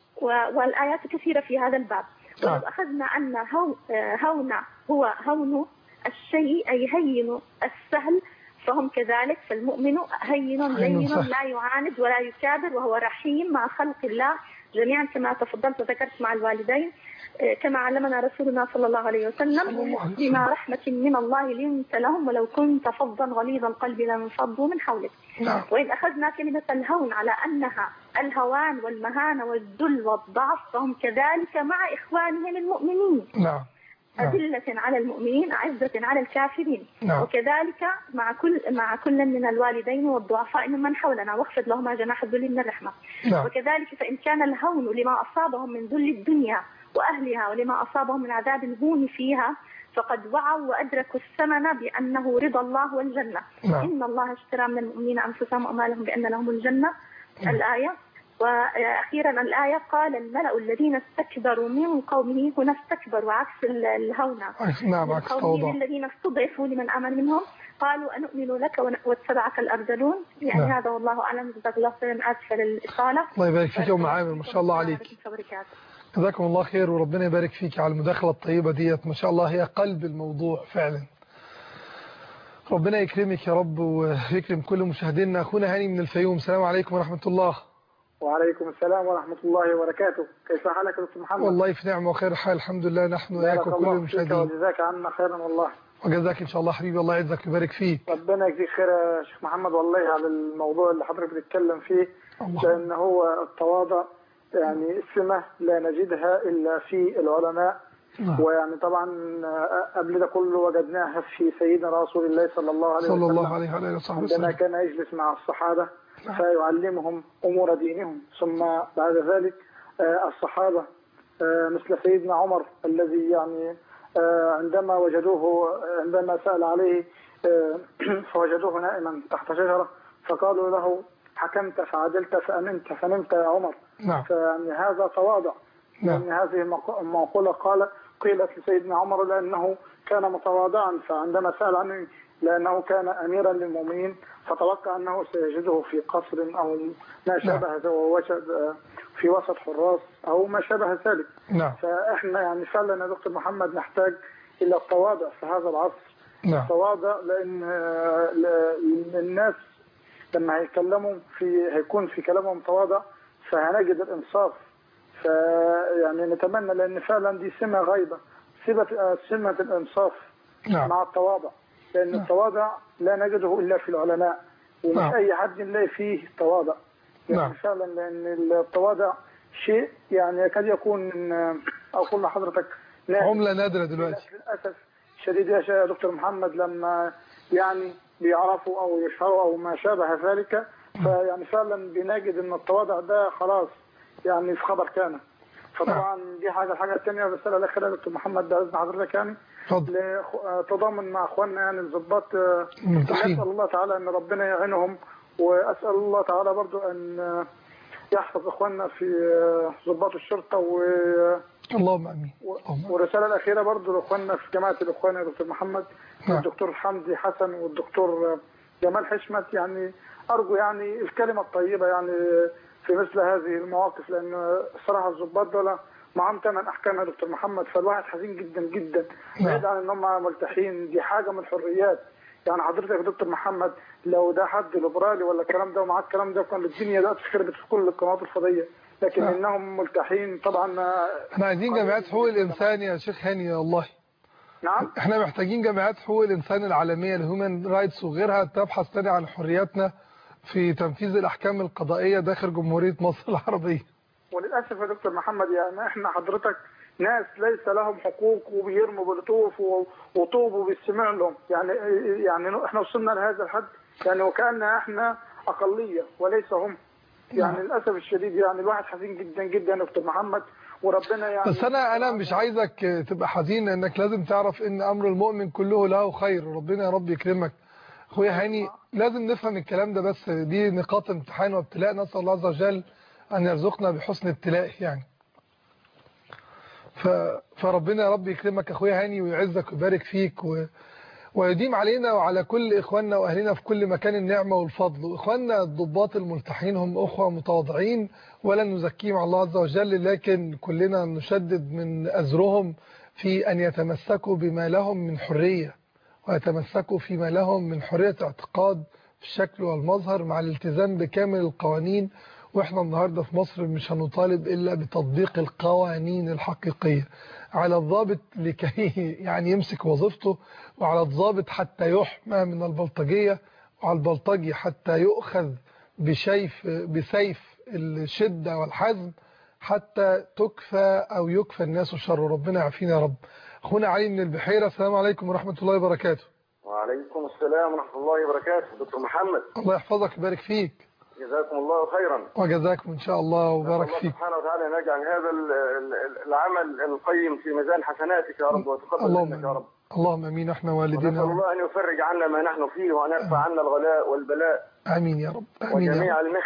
S2: والآيات كثيرة في هذا الباب.
S1: نعم.
S2: ولو أخذنا أن هون هو هون الشيء أي هين السهل، فهم كذلك. فالمؤمن هين لين لا يعاند ولا يكابر، وهو رحيم مع خلق الله جميعا كما تفضلت وذكرت مع الوالدين، كما علمنا رسولنا صلى الله عليه وسلم: بما رحمة من الله لنت لهم ولو كنت فظا غليظ القلب لانفضوا من حولك.
S1: نعم.
S2: وإن أخذنا كلمة الهون على أنها الهوان والمهانة والذل والضعف، فهم كذلك مع إخوانهم المؤمنين.
S1: نعم.
S2: أذلة على المؤمنين أعزة على الكافرين.
S1: نعم.
S2: وكذلك مع كل مع كل من الوالدين والضعفاء ممن حولنا واخفض لهما جناح الذل من الرحمة.
S1: نعم.
S2: وكذلك فإن كان الهون لما أصابهم من ذل الدنيا وأهلها ولما أصابهم من عذاب الهون فيها، فقد وعوا وأدركوا الثمن بأنه رضا الله والجنة.
S1: نعم.
S2: إن الله اشترى من المؤمنين أنفسهم وأموالهم بأن لهم الجنة.
S1: نعم.
S2: الآية. وأخيرا الآية قال الملأ الذين استكبروا من قومه، هنا استكبروا عكس الهونة.
S1: نعم عكس التواضع.
S2: الذين استضعفوا لمن آمن منهم قالوا أنؤمن لك واتبعك الأرذلون. يعني نعم. هذا والله أعلم. جزاك الله خيرا. آسفة للإطالة.
S1: الله يبارك فيك يا أم عامر، ما شاء الله عليك. جزاكم الله خير وربنا يبارك فيك على المداخلة الطيبة ديت، ما شاء الله هي قلب الموضوع فعلا. ربنا يكرمك يا رب ويكرم كل مشاهدينا. أخونا هاني من الفيوم، السلام عليكم ورحمة الله.
S3: وعليكم السلام ورحمة الله وبركاته. كيف حالك يا دكتور محمد؟
S1: والله في نعمة وخير حال الحمد لله، نحن وإياك وكل المشاهدين.
S3: وجزاك عنا خيرا والله.
S1: وجزاك إن شاء الله حبيبي، الله يعزك ويبارك فيك.
S3: ربنا يجزيك خير يا شيخ محمد والله على الموضوع اللي حضرتك بتتكلم فيه، لأن هو التواضع يعني سمة لا نجدها إلا في العلماء. نعم. ويعني طبعا قبل ده كله وجدناها في سيدنا رسول الله صلى الله عليه وسلم
S1: صلى الله عليه وعلى اله وصحبه وسلم،
S3: عندما كان يجلس مع الصحابة فيعلمهم أمور دينهم. ثم بعد ذلك الصحابة مثل سيدنا عمر الذي يعني عندما وجدوه عندما سأل عليه فوجدوه نائما تحت شجرة فقالوا له حكمت فعدلت فأمنت فنمت يا عمر.
S1: نعم.
S3: فيعني هذا تواضع.
S1: نعم.
S3: يعني هذه المقولة قال قيلت لسيدنا عمر لأنه كان متواضعا، فعندما سأل عنه لأنه كان أميرا للمؤمنين فتوقع أنه سيجده في قصر أو ما شابه في وسط حراس أو ما شابه ذلك.
S1: نعم.
S3: فإحنا يعني فعلا يا دكتور محمد نحتاج إلى التواضع في هذا العصر.
S1: نعم.
S3: التواضع لأن الناس لما هيكلموا في هيكون في كلامهم تواضع فهنجد الإنصاف. فيعني نتمنى لأن فعلا دي سمة غايبة، سمة سمة الإنصاف.
S1: نعم.
S3: مع التواضع، لأن
S1: نعم.
S3: التواضع لا نجده إلا في العلماء ومش
S1: نعم.
S3: أي حد نلاقي فيه تواضع. يعني
S1: نعم.
S3: فعلا لأن التواضع شيء يعني يكاد يكون أقول لحضرتك
S1: عملة نادرة دلوقتي
S3: للأسف شديد يا دكتور محمد لما يعني بيعرفوا أو يشهروا أو ما شابه ذلك. فيعني فعلا بنجد أن التواضع ده خلاص يعني في خبر كان. فطبعا دي حاجة الحاجة الثانية الرسالة الأخيرة دكتور محمد ده إذن حضرتك يعني تضامن مع أخواننا يعني الضباط. نسأل الله تعالى أن ربنا يعينهم، وأسأل الله تعالى برضو أن يحفظ أخواننا في ضباط الشرطة و
S1: اللهم امين.
S3: والرسالة الأخيرة برضو لأخواننا في جماعة الأخوان يا دكتور محمد. نعم. الدكتور حمدي حسن والدكتور جمال حشمت، يعني أرجو يعني الكلمة الطيبة يعني في مثل هذه المواقف، لأن الصراحة الضباط دول معهم ثمان أحكام يا دكتور محمد، فالواحد حزين جدا جدا. بعيد عن إن هم ملتحين، دي حاجة من الحريات. يعني حضرتك يا دكتور محمد لو ده حد ليبرالي ولا الكلام ده ومعاه الكلام ده كان الدنيا دلوقتي خربت في كل القنوات الفضائية، لكن نعم. إنهم ملتحين طبعا.
S1: احنا عايزين جمعيات حقوق الإنسان يا شيخ هاني والله.
S3: نعم.
S1: احنا محتاجين جمعيات حقوق الإنسان العالمية الهيومن رايتس وغيرها تبحث تاني عن حرياتنا في تنفيذ الأحكام القضائية داخل جمهورية مصر العربية.
S3: وللأسف يا دكتور محمد يعني احنا حضرتك ناس ليس لهم حقوق وبيرموا بالطوف وطوب وبيستمع لهم، يعني يعني احنا وصلنا لهذا الحد يعني وكأن احنا أقلية وليس هم. يعني للأسف الشديد يعني الواحد حزين جدا جدا يا دكتور محمد، وربنا يعني
S1: بس أنا أنا مش عايزك تبقى حزين، لأنك لازم تعرف إن أمر المؤمن كله له خير، ربنا يا رب يكرمك. أخويا هاني لازم نفهم الكلام ده، بس دي نقاط امتحان وابتلاء، نسأل الله عز وجل أن يرزقنا بحسن ابتلاء يعني. ف... فربنا يا رب يكرمك أخويا هاني ويعزك ويبارك فيك و... ويديم علينا وعلى كل إخواننا وأهلنا في كل مكان النعمة والفضل. وإخواننا الضباط الملتحين هم أخوة متواضعين ولن نزكيهم على الله عز وجل، لكن كلنا نشدد من أزرهم في أن يتمسكوا بما لهم من حرية، ويتمسكوا فيما لهم من حرية اعتقاد في الشكل والمظهر مع الالتزام بكامل القوانين. وإحنا النهاردة في مصر مش هنطالب إلا بتطبيق القوانين الحقيقية على الضابط لكي يعني يمسك وظيفته، وعلى الضابط حتى يحمى من البلطجية، وعلى البلطجي حتى يؤخذ بشيف بسيف الشدة والحزم حتى تكفى أو يكفى الناس شر. ربنا يعافينا يا رب. أخونا علي من البحيرة، السلام عليكم ورحمة الله وبركاته.
S4: وعليكم السلام ورحمة الله وبركاته. دكتور محمد
S1: الله يحفظك ويبارك فيك.
S4: جزاكم الله خيرا.
S1: وجزاكم إن شاء الله وبارك فيك.
S4: الله سبحانه وتعالى يجعل هذا العمل القيم في ميزان حسناتك يا رب وتقبل منك يا رب.
S1: اللهم امين. احنا والدينا
S4: ونسأل الله ان يفرج عنا ما نحن فيه وان يرفع عنا الغلاء والبلاء.
S1: امين يا رب. امين
S4: وجميع المحن.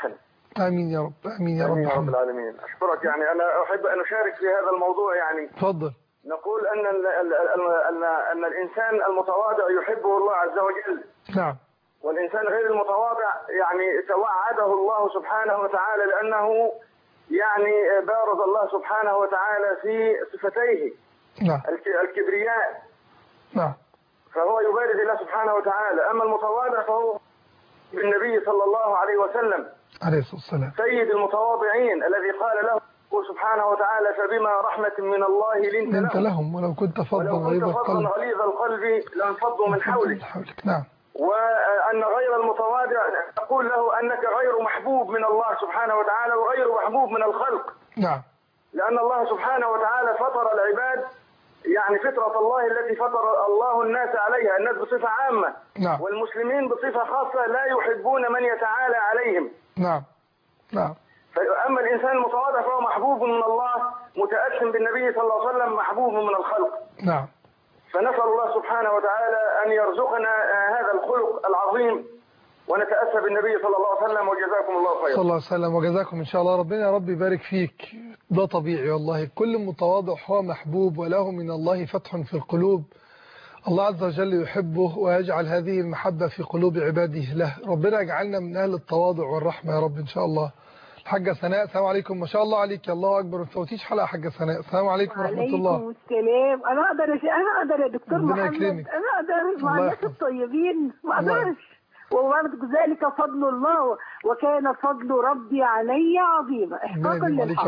S1: آمين يا رب. آمين يا رب.
S4: آمين يا رب العالمين. أشكرك. يعني أنا أحب أن أشارك في هذا الموضوع. يعني
S1: تفضل.
S4: نقول أن ال ال ال أن أن الإنسان المتواضع يحبه الله عز وجل.
S1: نعم.
S4: والإنسان غير المتواضع يعني توعده الله سبحانه وتعالى، لأنه يعني بارز الله سبحانه وتعالى في صفتيه.
S1: نعم.
S4: الكبرياء.
S1: نعم.
S4: فهو يبارز الله سبحانه وتعالى. أما المتواضع فهو بالنبي صلى الله عليه وسلم
S1: عليه الصلاة والسلام
S4: سيد المتواضعين الذي قال له سبحانه وتعالى فبما رحمة من الله لنت,
S1: لنت لهم. لهم ولو كنت فظا غليظ القلب
S4: غليظ القلب لانفضوا من حولك.
S1: حولك. نعم.
S4: وأن غير المتواضع تقول له أنك غير محبوب من الله سبحانه وتعالى وغير محبوب من الخلق.
S1: نعم.
S4: لأن الله سبحانه وتعالى فطر العباد يعني فطرة الله التي فطر الله الناس عليها، الناس بصفة عامة.
S1: نعم.
S4: والمسلمين بصفة خاصة لا يحبون من يتعالى عليهم.
S1: نعم. نعم.
S4: فأما الإنسان المتواضع فهو محبوب من الله، متأسم بالنبي صلى الله عليه وسلم، محبوب من الخلق.
S1: نعم.
S4: فنسأل الله سبحانه وتعالى أن يرزقنا هذا الخلق العظيم ونتأسى بالنبي صلى الله عليه وسلم. وجزاكم الله خيرا.
S1: صلى الله عليه وسلم وجزاكم إن شاء الله. ربنا يا رب يبارك فيك. ده طبيعي والله، كل متواضع هو محبوب وله من الله فتح في القلوب. الله عز وجل يحبه ويجعل هذه المحبة في قلوب عباده له. ربنا يجعلنا من أهل التواضع والرحمة يا رب إن شاء الله. الحاجة سناء، السلام عليكم. ما شاء الله عليك، الله أكبر. ما تفوتيش حلقة حاجة سناء. السلام عليكم ورحمة الله.
S5: وعليكم السلام. أنا أقدر أنا أقدر يا دكتور محمد، أنا أقدر مع الناس الطيبين ما أقدرش. وبرضه ذلك فضل الله وكان فضل ربي علي عظيما. إحقاقا للحق.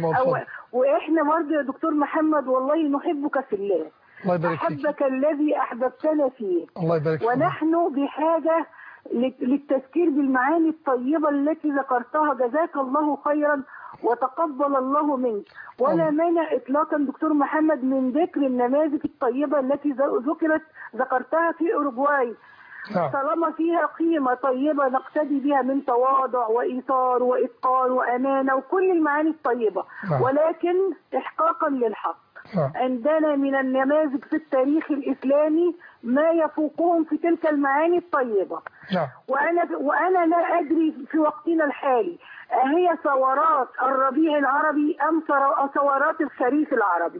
S5: وإحنا برضه يا دكتور محمد والله نحبك في الله.
S1: الله يبارك فيك.
S5: أحبك الذي أحببتنا فيه.
S1: الله يبارك فيك.
S5: ونحن بحاجة للتذكير بالمعاني الطيبة التي ذكرتها. جزاك الله خيرا وتقبل الله منك. ولا مانع إطلاقا دكتور محمد من ذكر النماذج الطيبة التي ذكرت ذكرتها في أوروغواي، طالما فيها قيمة طيبة نقتدي بها من تواضع وإيثار وإتقان وأمانة وكل المعاني الطيبة. ولكن إحقاقا للحق عندنا من النماذج في التاريخ الإسلامي ما يفوقهم في تلك المعاني الطيبة. وأنا وأنا لا أدري في وقتنا الحالي هي ثورات الربيع العربي أم ثورات الخريف العربي.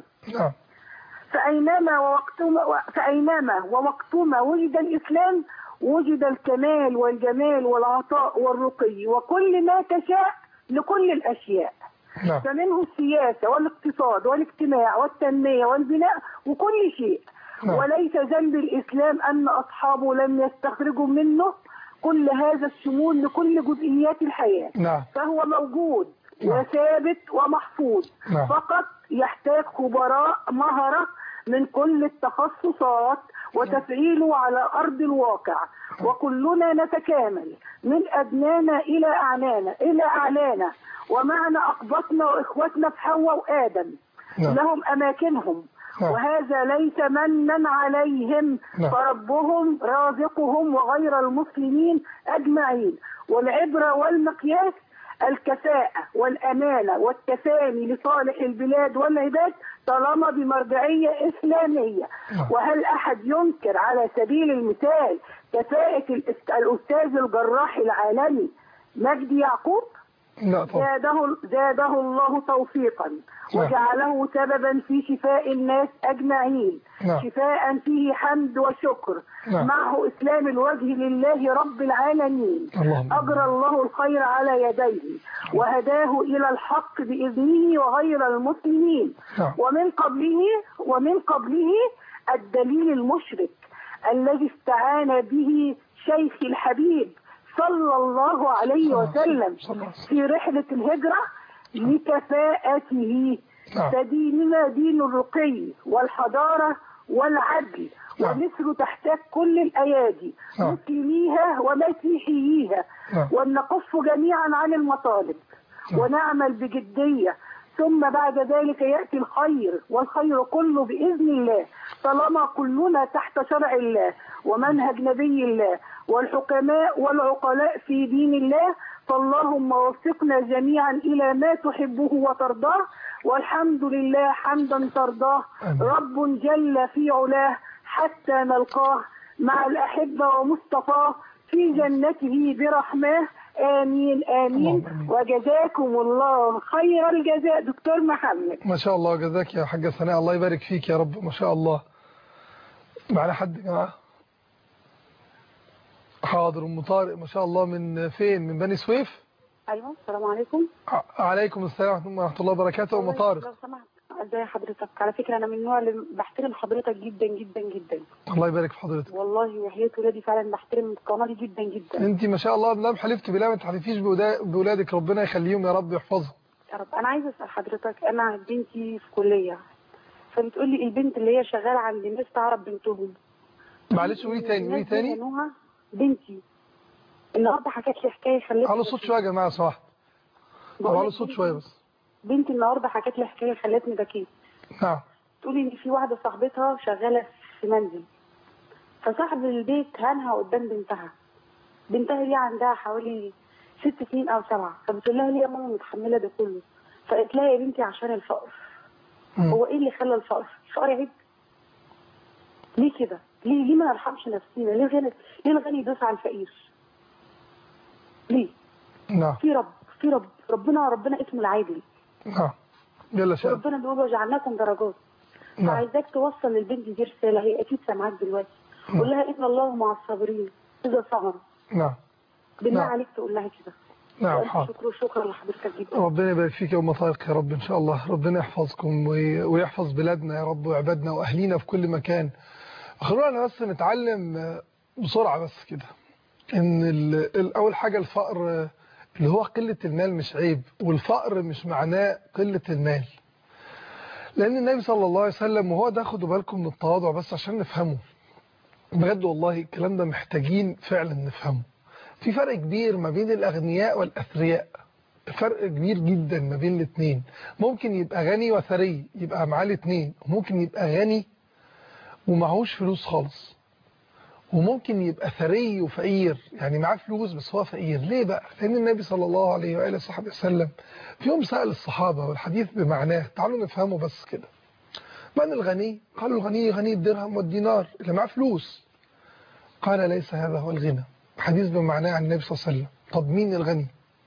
S5: فأينما ووقتما فأينما ووقتما وجد الإسلام وجد الكمال والجمال والعطاء والرقي وكل ما تشاء لكل الأشياء. لا. فمنه السياسة والاقتصاد والاجتماع والتنمية والبناء وكل شيء. لا. وليس ذنب الإسلام أن أصحابه لم يستخرجوا منه كل هذا الشمول لكل جزئيات الحياة. لا. فهو موجود لا. وثابت ومحفوظ. لا. فقط يحتاج خبراء مهرة من كل التخصصات وتفعيله على أرض الواقع. وكلنا نتكامل من أدنانا إلى أعلانا إلى أعلانا ومعنا أقبطنا وإخوتنا في حواء وآدم لهم أماكنهم. وهذا ليس منا عليهم فربهم رازقهم وغير المسلمين أجمعين. والعبرة والمقياس الكفاءة والأمانة والتفاني لصالح البلاد والعباد طالما بمرجعية إسلامية. وهل أحد ينكر على سبيل المثال كفاءة الأستاذ الجراح العالمي مجدي يعقوب؟ لا طبعا. زاده, زاده الله توفيقا وجعله سببا في شفاء الناس أجمعين. لا. شفاء فيه حمد وشكر. لا. معه إسلام الوجه لله رب العالمين. أجرى الله الخير على يديه وهداه إلى الحق بإذنه وغير المسلمين. لا. ومن قبله ومن قبله الدليل المشرك الذي استعان به شيخ الحبيب صلى الله عليه وسلم في رحلة الهجرة لكفاءته. فديننا دين الرقي والحضارة والعدل ومصر تحتاج كل الأيادي مسلميها ومسيحييها وأن نقف جميعا عن المطالب ونعمل بجدية. ثم بعد ذلك يأتي الخير والخير كله بإذن الله طالما كلنا تحت شرع الله ومنهج نبي الله والحكماء والعقلاء في دين الله. فاللهم وفقنا جميعا إلى ما تحبه وترضاه والحمد لله حمدا ترضاه. رب جل في علاه حتى نلقاه مع الأحبة ومصطفاه في جنته برحماه آمين آمين. وجزاكم الله خير الجزاء دكتور محمد.
S1: ما شاء الله، جزاك يا حاجة سناء، الله يبارك فيك يا رب، ما شاء الله. معنا حد يا جماعة؟ حاضر. أم طارق ما شاء الله، من فين؟ من بني سويف؟
S6: ايوه. السلام عليكم.
S1: عليكم السلام ورحمه الله وبركاته. ام طارق،
S6: لو سمحت، ازي حضرتك؟ على فكره انا من النوع اللي بحترم حضرتك جدا جدا جدا.
S1: الله يبارك في حضرتك.
S6: والله وحياة ولادي فعلا بحترم القناه دي جدا جدا.
S1: انت ما شاء الله، لا حلفت بالله ما تحلفيش باولادك، ربنا يخليهم يا رب ويحفظهم
S6: يا رب. انا عايزه اسال حضرتك، انا بنتي في كليه، فبتقول لي البنت اللي هي شغاله عند ناس تعرف بنتهم.
S1: معلش قولي تاني قولي تاني.
S6: بنتي النهارده حكت لي حكايه خلتني
S1: على صوت شويه يا جماعه صح. على صوت شويه بس.
S6: بنتي النهارده حكت لي حكايه خلتني بكيت.
S1: نعم.
S6: تقولي ان في واحده صاحبتها شغاله في منزل، فصاحب البيت هانها قدام بنتها. بنتها دي عندها حوالي ست سنين او سبعه، فبتقول لها ليه يا ماما متحمله ده كله؟ فقالت لها يا بنتي عشان الفقر. م. هو ايه اللي خلى الفقر؟ الفقر عيب؟ ليه كده؟ ليه ليه ما نرحمش نفسينا؟ ليه غني ليه الغني يدوس على الفقير؟ ليه؟
S1: نعم.
S6: في رب في رب ربنا ربنا اسمه العادل.
S1: نعم. يلا شاء.
S6: ربنا بيقول وجعلناكم درجات. نعم. فعايزاك توصل للبنت دي رساله، هي اكيد سامعاك دلوقتي. نعم. قول لها ان الله مع الصابرين اذا صبروا.
S1: نعم.
S6: بالله
S1: نعم.
S6: عليك تقول لها كده.
S1: نعم حاضر.
S6: شكرا شكرا لحضرتك جدا.
S1: ربنا يبارك فيك يا ام طارق يا رب ان شاء الله، ربنا يحفظكم ويحفظ بلادنا يا رب وعبادنا واهلينا في كل مكان. خلونا بس نتعلم بسرعه بس كده ان اول حاجه الفقر اللي هو قله المال مش عيب، والفقر مش معناه قله المال. لان النبي صلى الله عليه وسلم، وهو ده خدوا بالكم من التواضع بس عشان نفهمه بجد، والله الكلام ده محتاجين فعلا نفهمه. في فرق كبير ما بين الاغنياء والاثرياء، فرق كبير جدا ما بين الاثنين. ممكن يبقى غني وثري، يبقى معاه الاثنين، وممكن يبقى غني ومعهوش فلوس خالص، وممكن يبقى ثري وفقير، يعني معاه فلوس بس هو فقير. ليه بقى؟ لأن النبي صلى الله عليه وآله وصحبه وسلم في يوم سأل الصحابة، والحديث بمعناه، تعالوا نفهمه بس كده. من الغني؟ قالوا الغني غني الدرهم والدينار، اللي معاه فلوس. قال ليس هذا هو الغنى. حديث بمعناه عن النبي صلى الله عليه وسلم. طب مين الغني؟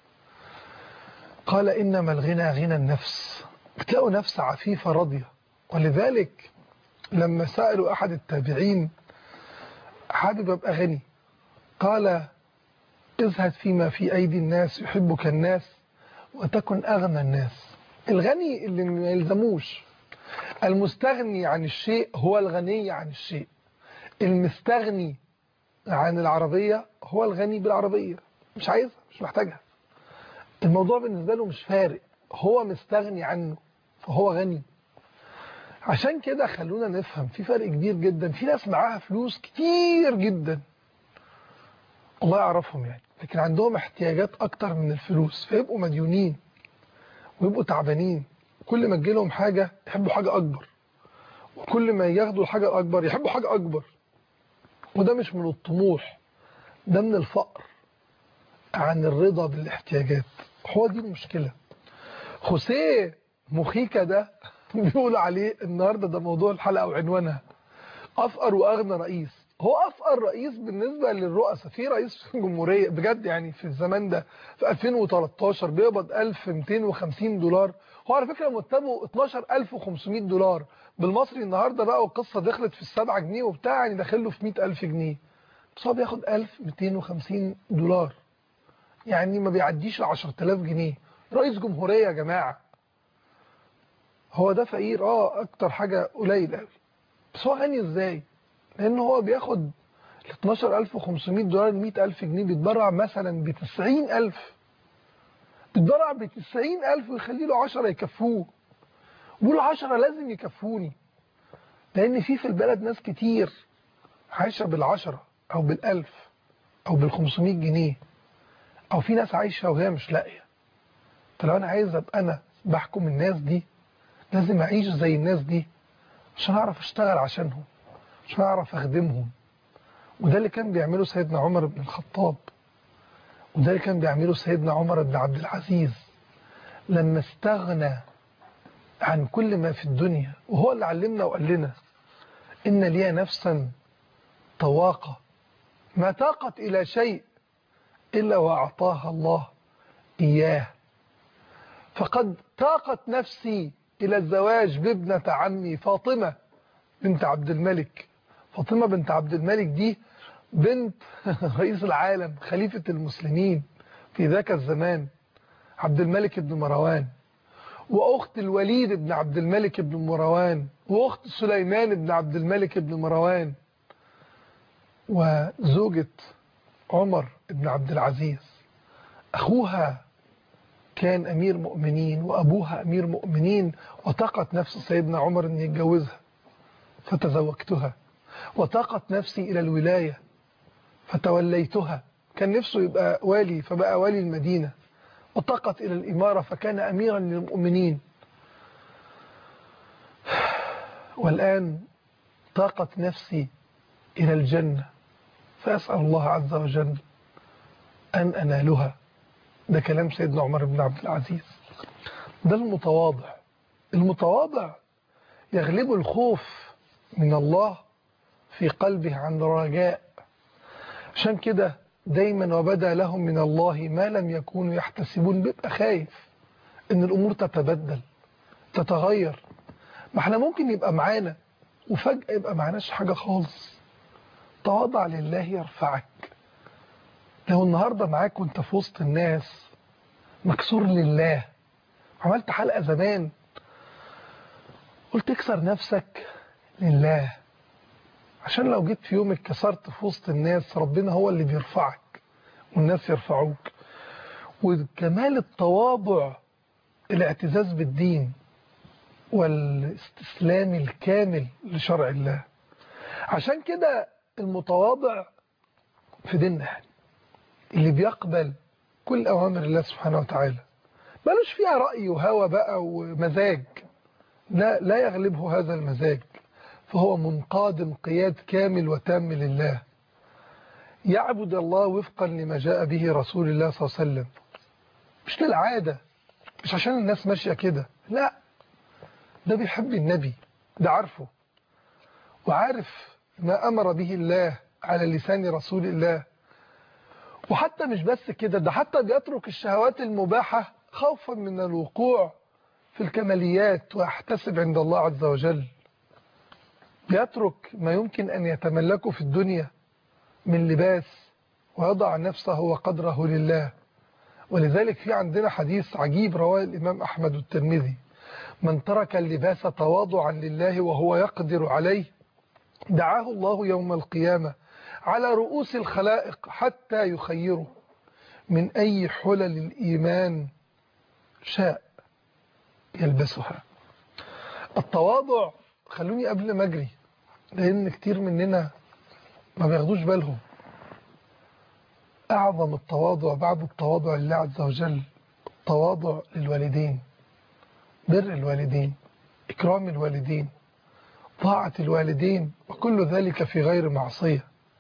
S1: قال إنما الغنى غنى النفس. بتلاقوا نفس عفيفة راضية. ولذلك لما سألوا أحد التابعين حابب أبقى غني، قال ازهد فيما في أيدي الناس يحبك الناس وتكن أغنى الناس. الغني اللي ما يلزموش. المستغني عن الشيء هو الغني عن الشيء. المستغني عن العربية هو الغني بالعربية، مش عايزها مش محتاجها. الموضوع بالنسبة له مش فارق، هو مستغني عنه فهو غني. عشان كده خلونا نفهم في فرق كبير جدا. في ناس معاها فلوس كتير جدا الله يعرفهم يعني، لكن عندهم احتياجات اكتر من الفلوس، فيبقوا مديونين ويبقوا تعبانين. كل ما تجيلهم حاجة يحبوا حاجة اكبر، وكل ما ياخدوا الحاجة الاكبر يحبوا حاجة اكبر. وده مش من الطموح، ده من الفقر عن الرضا بالاحتياجات. هو دي المشكلة. خوسيه موخيكا ده بيقول عليه النهاردة ده موضوع الحلقة وعنوانها أفقر وأغنى رئيس. هو أفقر رئيس بالنسبة للرؤساء. في رئيس في الجمهورية بجد يعني في الزمان ده في ألفين وتلتاشر بيقبض ألف ومئتين وخمسين دولار. هو على فكرة مرتبه اتناشر ألف وخمسمئة دولار بالمصري النهاردة بقى، والقصة دخلت في السبعة جنيه وبتاع، يعني داخله في مئة ألف جنيه، بس هو بياخد ألف ومئتين وخمسين دولار، يعني ما بيعديش عشرة آلاف جنيه. رئيس جمهورية يا جماعة. هو ده فقير اه اكتر حاجة قليل قوي، بس هو غني ازاي؟ لان هو بياخد ال اتناشر ألف وخمسمئة دولار مئة ألف جنيه، بيتبرع مثلا ب تسعين ألف، بيتبرع ب تسعين ألف ويخلي له عشرة يكفوه، بيقول عشرة لازم يكفوني، لان في في البلد ناس كتير عايشة بالعشرة او بالألف او بالخمسمئة جنيه، او في ناس عايشة وهي مش لاقية. فلو انا عايز ابقى انا بحكم الناس دي لازم أعيش زي الناس دي عشان أعرف أشتغل عشانهم، عشان أعرف أخدمهم. وده اللي كان بيعمله سيدنا عمر بن الخطاب، وده اللي كان بيعمله سيدنا عمر بن عبد العزيز لما استغنى عن كل ما في الدنيا. وهو اللي علمنا وقال لنا إن لي نفسا طواقة ما تاقت إلى شيء إلا وأعطاها الله إياه. فقد تاقت نفسي إلى الزواج بابنة عمي فاطمة بنت عبد الملك. فاطمة بنت عبد الملك دي بنت رئيس العالم خليفة المسلمين في ذاك الزمان عبد الملك بن مروان، وأخت الوليد بن عبد الملك بن مروان، وأخت سليمان بن عبد الملك بن مروان، وزوجة عمر بن عبد العزيز. أخوها كان أمير مؤمنين وأبوها أمير مؤمنين، وطاقت نفس سيدنا عمر أن يتجوزها فتزوجتها، وطاقت نفسي إلى الولاية فتوليتها، كان نفسه يبقى والي فبقى والي المدينة، وطاقت إلى الإمارة فكان أميرا للمؤمنين، والآن طاقت نفسي إلى الجنة فأسأل الله عز وجل أن أنالها. ده كلام سيدنا عمر بن عبد العزيز. ده المتواضع. المتواضع يغلب الخوف من الله في قلبه عن الرجاء. عشان كده دايما وبدا لهم من الله ما لم يكونوا يحتسبون. بيبقى خايف ان الامور تتبدل تتغير. ما احنا ممكن يبقى معانا وفجأة يبقى معناش حاجة خالص. تواضع لله يرفعك. لو النهاردة معاك وانت في وسط الناس مكسور لله، عملت حلقة زمان قلت اكسر نفسك لله، عشان لو جيت في يوم اتكسرت في وسط الناس ربنا هو اللي بيرفعك والناس يرفعوك. وكمال التواضع الاعتزاز بالدين والاستسلام الكامل لشرع الله. عشان كده المتواضع في ديننا اللي بيقبل كل أوامر الله سبحانه وتعالى، مالوش فيها رأي وهوى بقى ومزاج، لا لا يغلبه هذا المزاج، فهو منقاد انقياد كامل وتام لله، يعبد الله وفقا لما جاء به رسول الله صلى الله عليه وسلم، مش للعادة، مش عشان الناس ماشية كده، لا، ده بيحب النبي، ده عارفه وعارف ما أمر به الله على لسان رسول الله. وحتى مش بس كده، ده حتى بيترك الشهوات المباحة خوفا من الوقوع في الكماليات ويحتسب عند الله عز وجل. بيترك ما يمكن أن يتملكه في الدنيا من لباس ويضع نفسه وقدره لله. ولذلك في عندنا حديث عجيب رواه الإمام أحمد والترمذي: من ترك اللباس تواضعا لله وهو يقدر عليه دعاه الله يوم القيامة على رؤوس الخلائق حتى يخيره من أي حلل الإيمان شاء يلبسها. التواضع، خلوني قبل ما أجري لأن كتير مننا ما بياخدوش بالهم، أعظم التواضع بعد التواضع لله عز وجل التواضع للوالدين، بر الوالدين، إكرام الوالدين، طاعة الوالدين، وكل ذلك في غير معصية،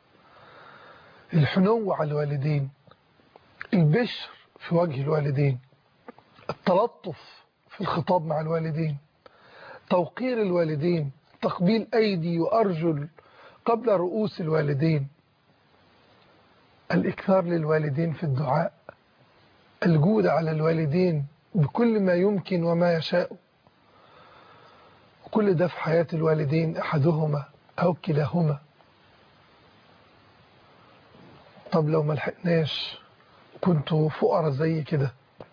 S1: الحنو على الوالدين، البشر في وجه الوالدين، التلطف في الخطاب مع الوالدين، توقير الوالدين، تقبيل أيدي وأرجل قبل رؤوس الوالدين، الإكثار للوالدين في الدعاء، الجود على الوالدين بكل ما يمكن وما يشاء. وكل ده في حياة الوالدين أحدهما أو كلاهما. طب لو ملحقناش كنتوا فقراء زي كده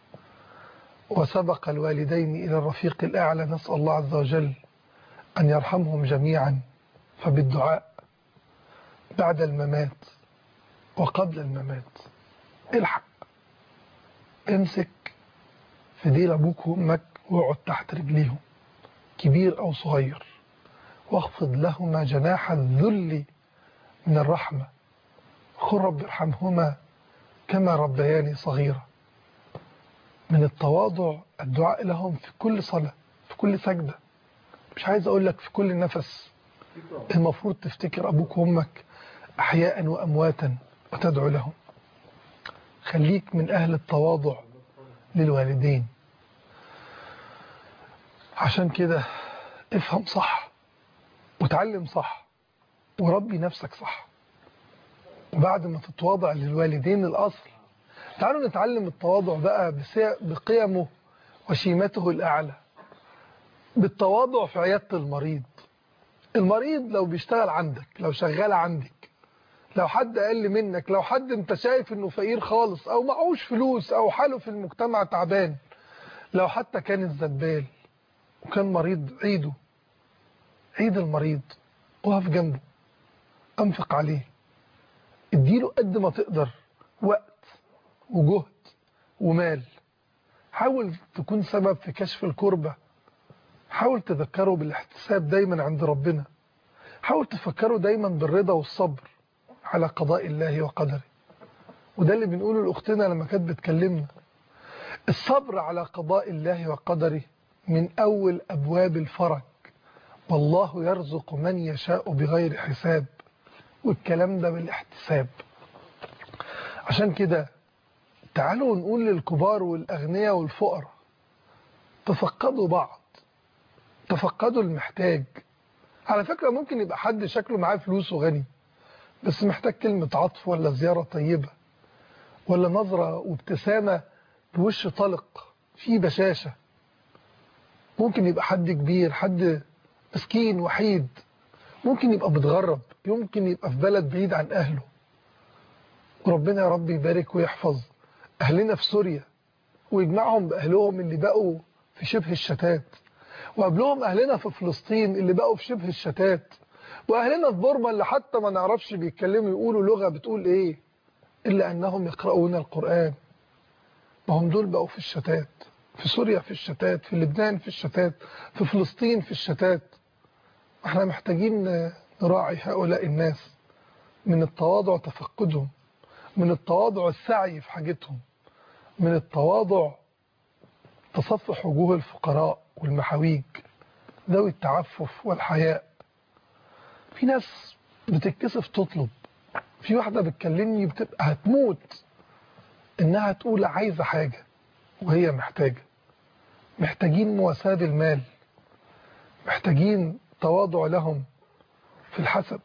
S1: وسبق الوالدين إلى الرفيق الأعلى، نسأل الله عز وجل أن يرحمهم جميعا، فبالدعاء بعد الممات وقبل الممات الحق امسك في ديل أبوك وأمك واقعد تحت رجليهم كبير أو صغير، واخفض لهما جناح الذل من الرحمة، قل رب ارحمهما كما ربياني صغيرة. من التواضع الدعاء لهم في كل صلاة، في كل سجدة، مش عايز أقول لك في كل نفس. المفروض تفتكر أبوك وأمك أحياء وأمواتا وتدعو لهم. خليك من أهل التواضع للوالدين. عشان كده افهم صح وتعلم صح وربي نفسك صح. وبعد ما تتواضع للوالدين الأصل تعالوا نتعلم التواضع بقى بقيمه وشيمته الأعلى، بالتواضع في عيادة المريض. المريض لو بيشتغل عندك، لو شغال عندك، لو حد أقل منك، لو حد انت شايف انه فقير خالص او معهوش فلوس او حاله في المجتمع تعبان، لو حتى كان الزبال وكان مريض، عيده عيد المريض، وقف جنبه، انفق عليه، اديله قد ما تقدر وقت وجهد ومال. حاول تكون سبب في كشف الكربة، حاول تذكره بالاحتساب دايما عند ربنا، حاول تفكره دايما بالرضا والصبر على قضاء الله وقدره. وده اللي بنقوله لأختنا لما كانت بتكلمنا، الصبر على قضاء الله وقدره من أول أبواب الفرج، والله يرزق من يشاء بغير حساب، والكلام ده بالاحتساب. عشان كده تعالوا نقول للكبار والأغنياء والفقراء، تفقدوا بعض، تفقدوا المحتاج. على فكرة ممكن يبقى حد شكله معاه فلوس وغني، بس محتاج كلمة عطف ولا زيارة طيبة ولا نظرة وابتسامة بوش طلق فيه بشاشة. ممكن يبقى حد كبير، حد مسكين وحيد، ممكن يبقى متغرب، يمكن يبقى في بلد بعيد عن أهله. وربنا يا رب يبارك ويحفظ أهلنا في سوريا ويجمعهم بأهلهم اللي بقوا في شبه الشتات، وقبلهم أهلنا في فلسطين اللي بقوا في شبه الشتات، وأهلنا في بورما اللي حتى ما نعرفش بيتكلموا يقولوا لغة بتقول إيه إلا أنهم يقرؤون القرآن. ما هم دول بقوا في الشتات، في سوريا في الشتات، في لبنان في الشتات، في فلسطين في الشتات. احنا محتاجين نراعي هؤلاء الناس، من التواضع تفقدهم، من التواضع السعي في حاجتهم، من التواضع تصفح وجوه الفقراء والمحاويج ذوي التعفف والحياء. في ناس بتتكسف تطلب، في واحدة بتكلمني بتبقى هتموت انها تقول عايزة حاجة وهي محتاجة. محتاجين مواساة بالمال، محتاجين تواضع لهم في الحسب.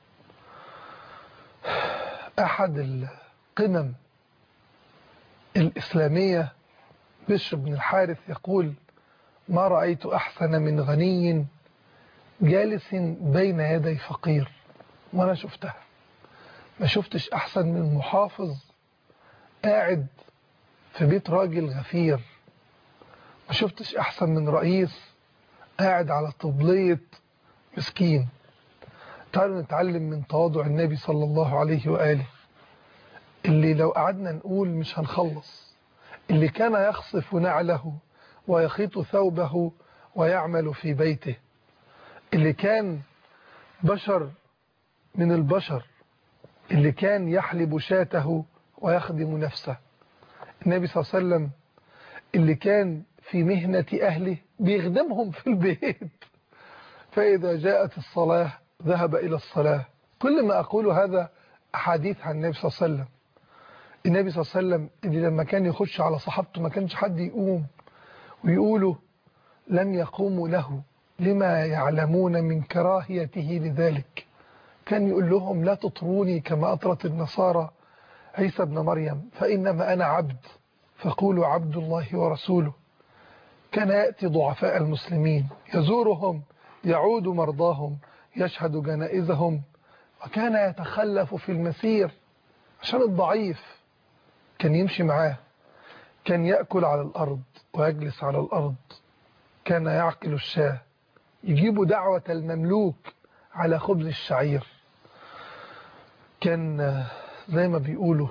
S1: أحد القمم الإسلامية بشر بن الحارث يقول: ما رأيت أحسن من غني جالس بين يدي فقير. وأنا شفتها، ما شفتش أحسن من محافظ قاعد في بيت راجل غفير، ما شفتش أحسن من رئيس قاعد على طبلية مسكين. تعالوا نتعلم من تواضع النبي صلى الله عليه وآله، اللي لو قعدنا نقول مش هنخلص، اللي كان يخصف نعله ويخيط ثوبه ويعمل في بيته، اللي كان بشر من البشر، اللي كان يحلب شاته ويخدم نفسه. النبي صلى الله عليه وسلم اللي كان في مهنة أهله بيخدمهم في البيت، فإذا جاءت الصلاة ذهب إلى الصلاة. كل ما أقول هذا أحاديث عن النبي صلى الله عليه وسلم. النبي صلى الله عليه وسلم اللي لما كان يخش على صحابته ما كانش حد يقوم، ويقولوا لم يقوموا له لما يعلمون من كراهيته لذلك. كان يقول لهم: لا تطروني كما أطرت النصارى عيسى ابن مريم، فإنما أنا عبد، فقولوا عبد الله ورسوله. كان يأتي ضعفاء المسلمين يزورهم، يعود مرضاهم، يشهد جنائزهم، وكان يتخلف في المسير عشان الضعيف كان يمشي معاه. كان يأكل على الأرض ويجلس على الأرض، كان يعقل الشاة، يجيب دعوة المملوك على خبز الشعير. كان زي ما بيقولوا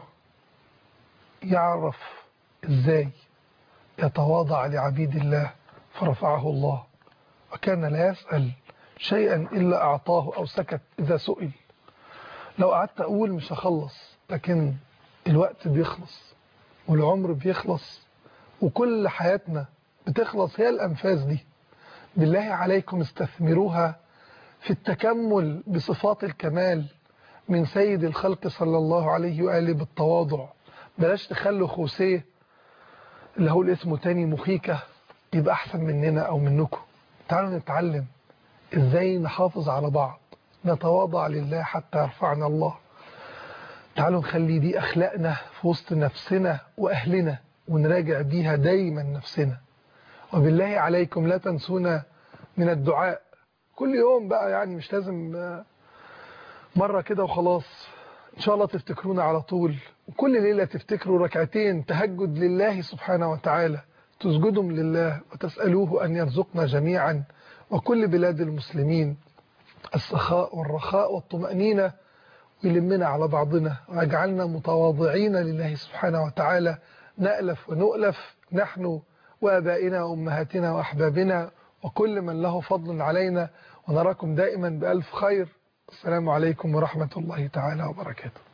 S1: يعرف ازاي يتواضع لعبيد الله فرفعه الله، وكان لا يسأل شيئا إلا أعطاه أو سكت إذا سئل. لو قعدت أقول مش هخلص، لكن الوقت بيخلص والعمر بيخلص وكل حياتنا بتخلص، هي الأنفاس دي. بالله عليكم استثمروها في التكمل بصفات الكمال من سيد الخلق صلى الله عليه وآله بالتواضع. بلاش تخلوا خوسيه اللي هو الاسم تاني مخيكة يبقى أحسن مننا أو منكم. تعالوا نتعلم إزاي نحافظ على بعض، نتواضع لله حتى يرفعنا الله. تعالوا نخلي دي أخلاقنا في وسط نفسنا وأهلنا، ونراجع بيها دايما نفسنا. وبالله عليكم لا تنسونا من الدعاء كل يوم بقى، يعني مش لازم مرة كده وخلاص. إن شاء الله تفتكرونا على طول، وكل ليلة تفتكروا ركعتين تهجد لله سبحانه وتعالى، تسجدهم لله وتسألوه أن يرزقنا جميعا وكل بلاد المسلمين السخاء والرخاء والطمأنينة، ويلمنا على بعضنا ويجعلنا متواضعين لله سبحانه وتعالى، نألف ونؤلف نحن وآبائنا وأمهاتنا وأحبابنا وكل من له فضل علينا. ونراكم دائما بألف خير. السلام عليكم ورحمة الله تعالى وبركاته.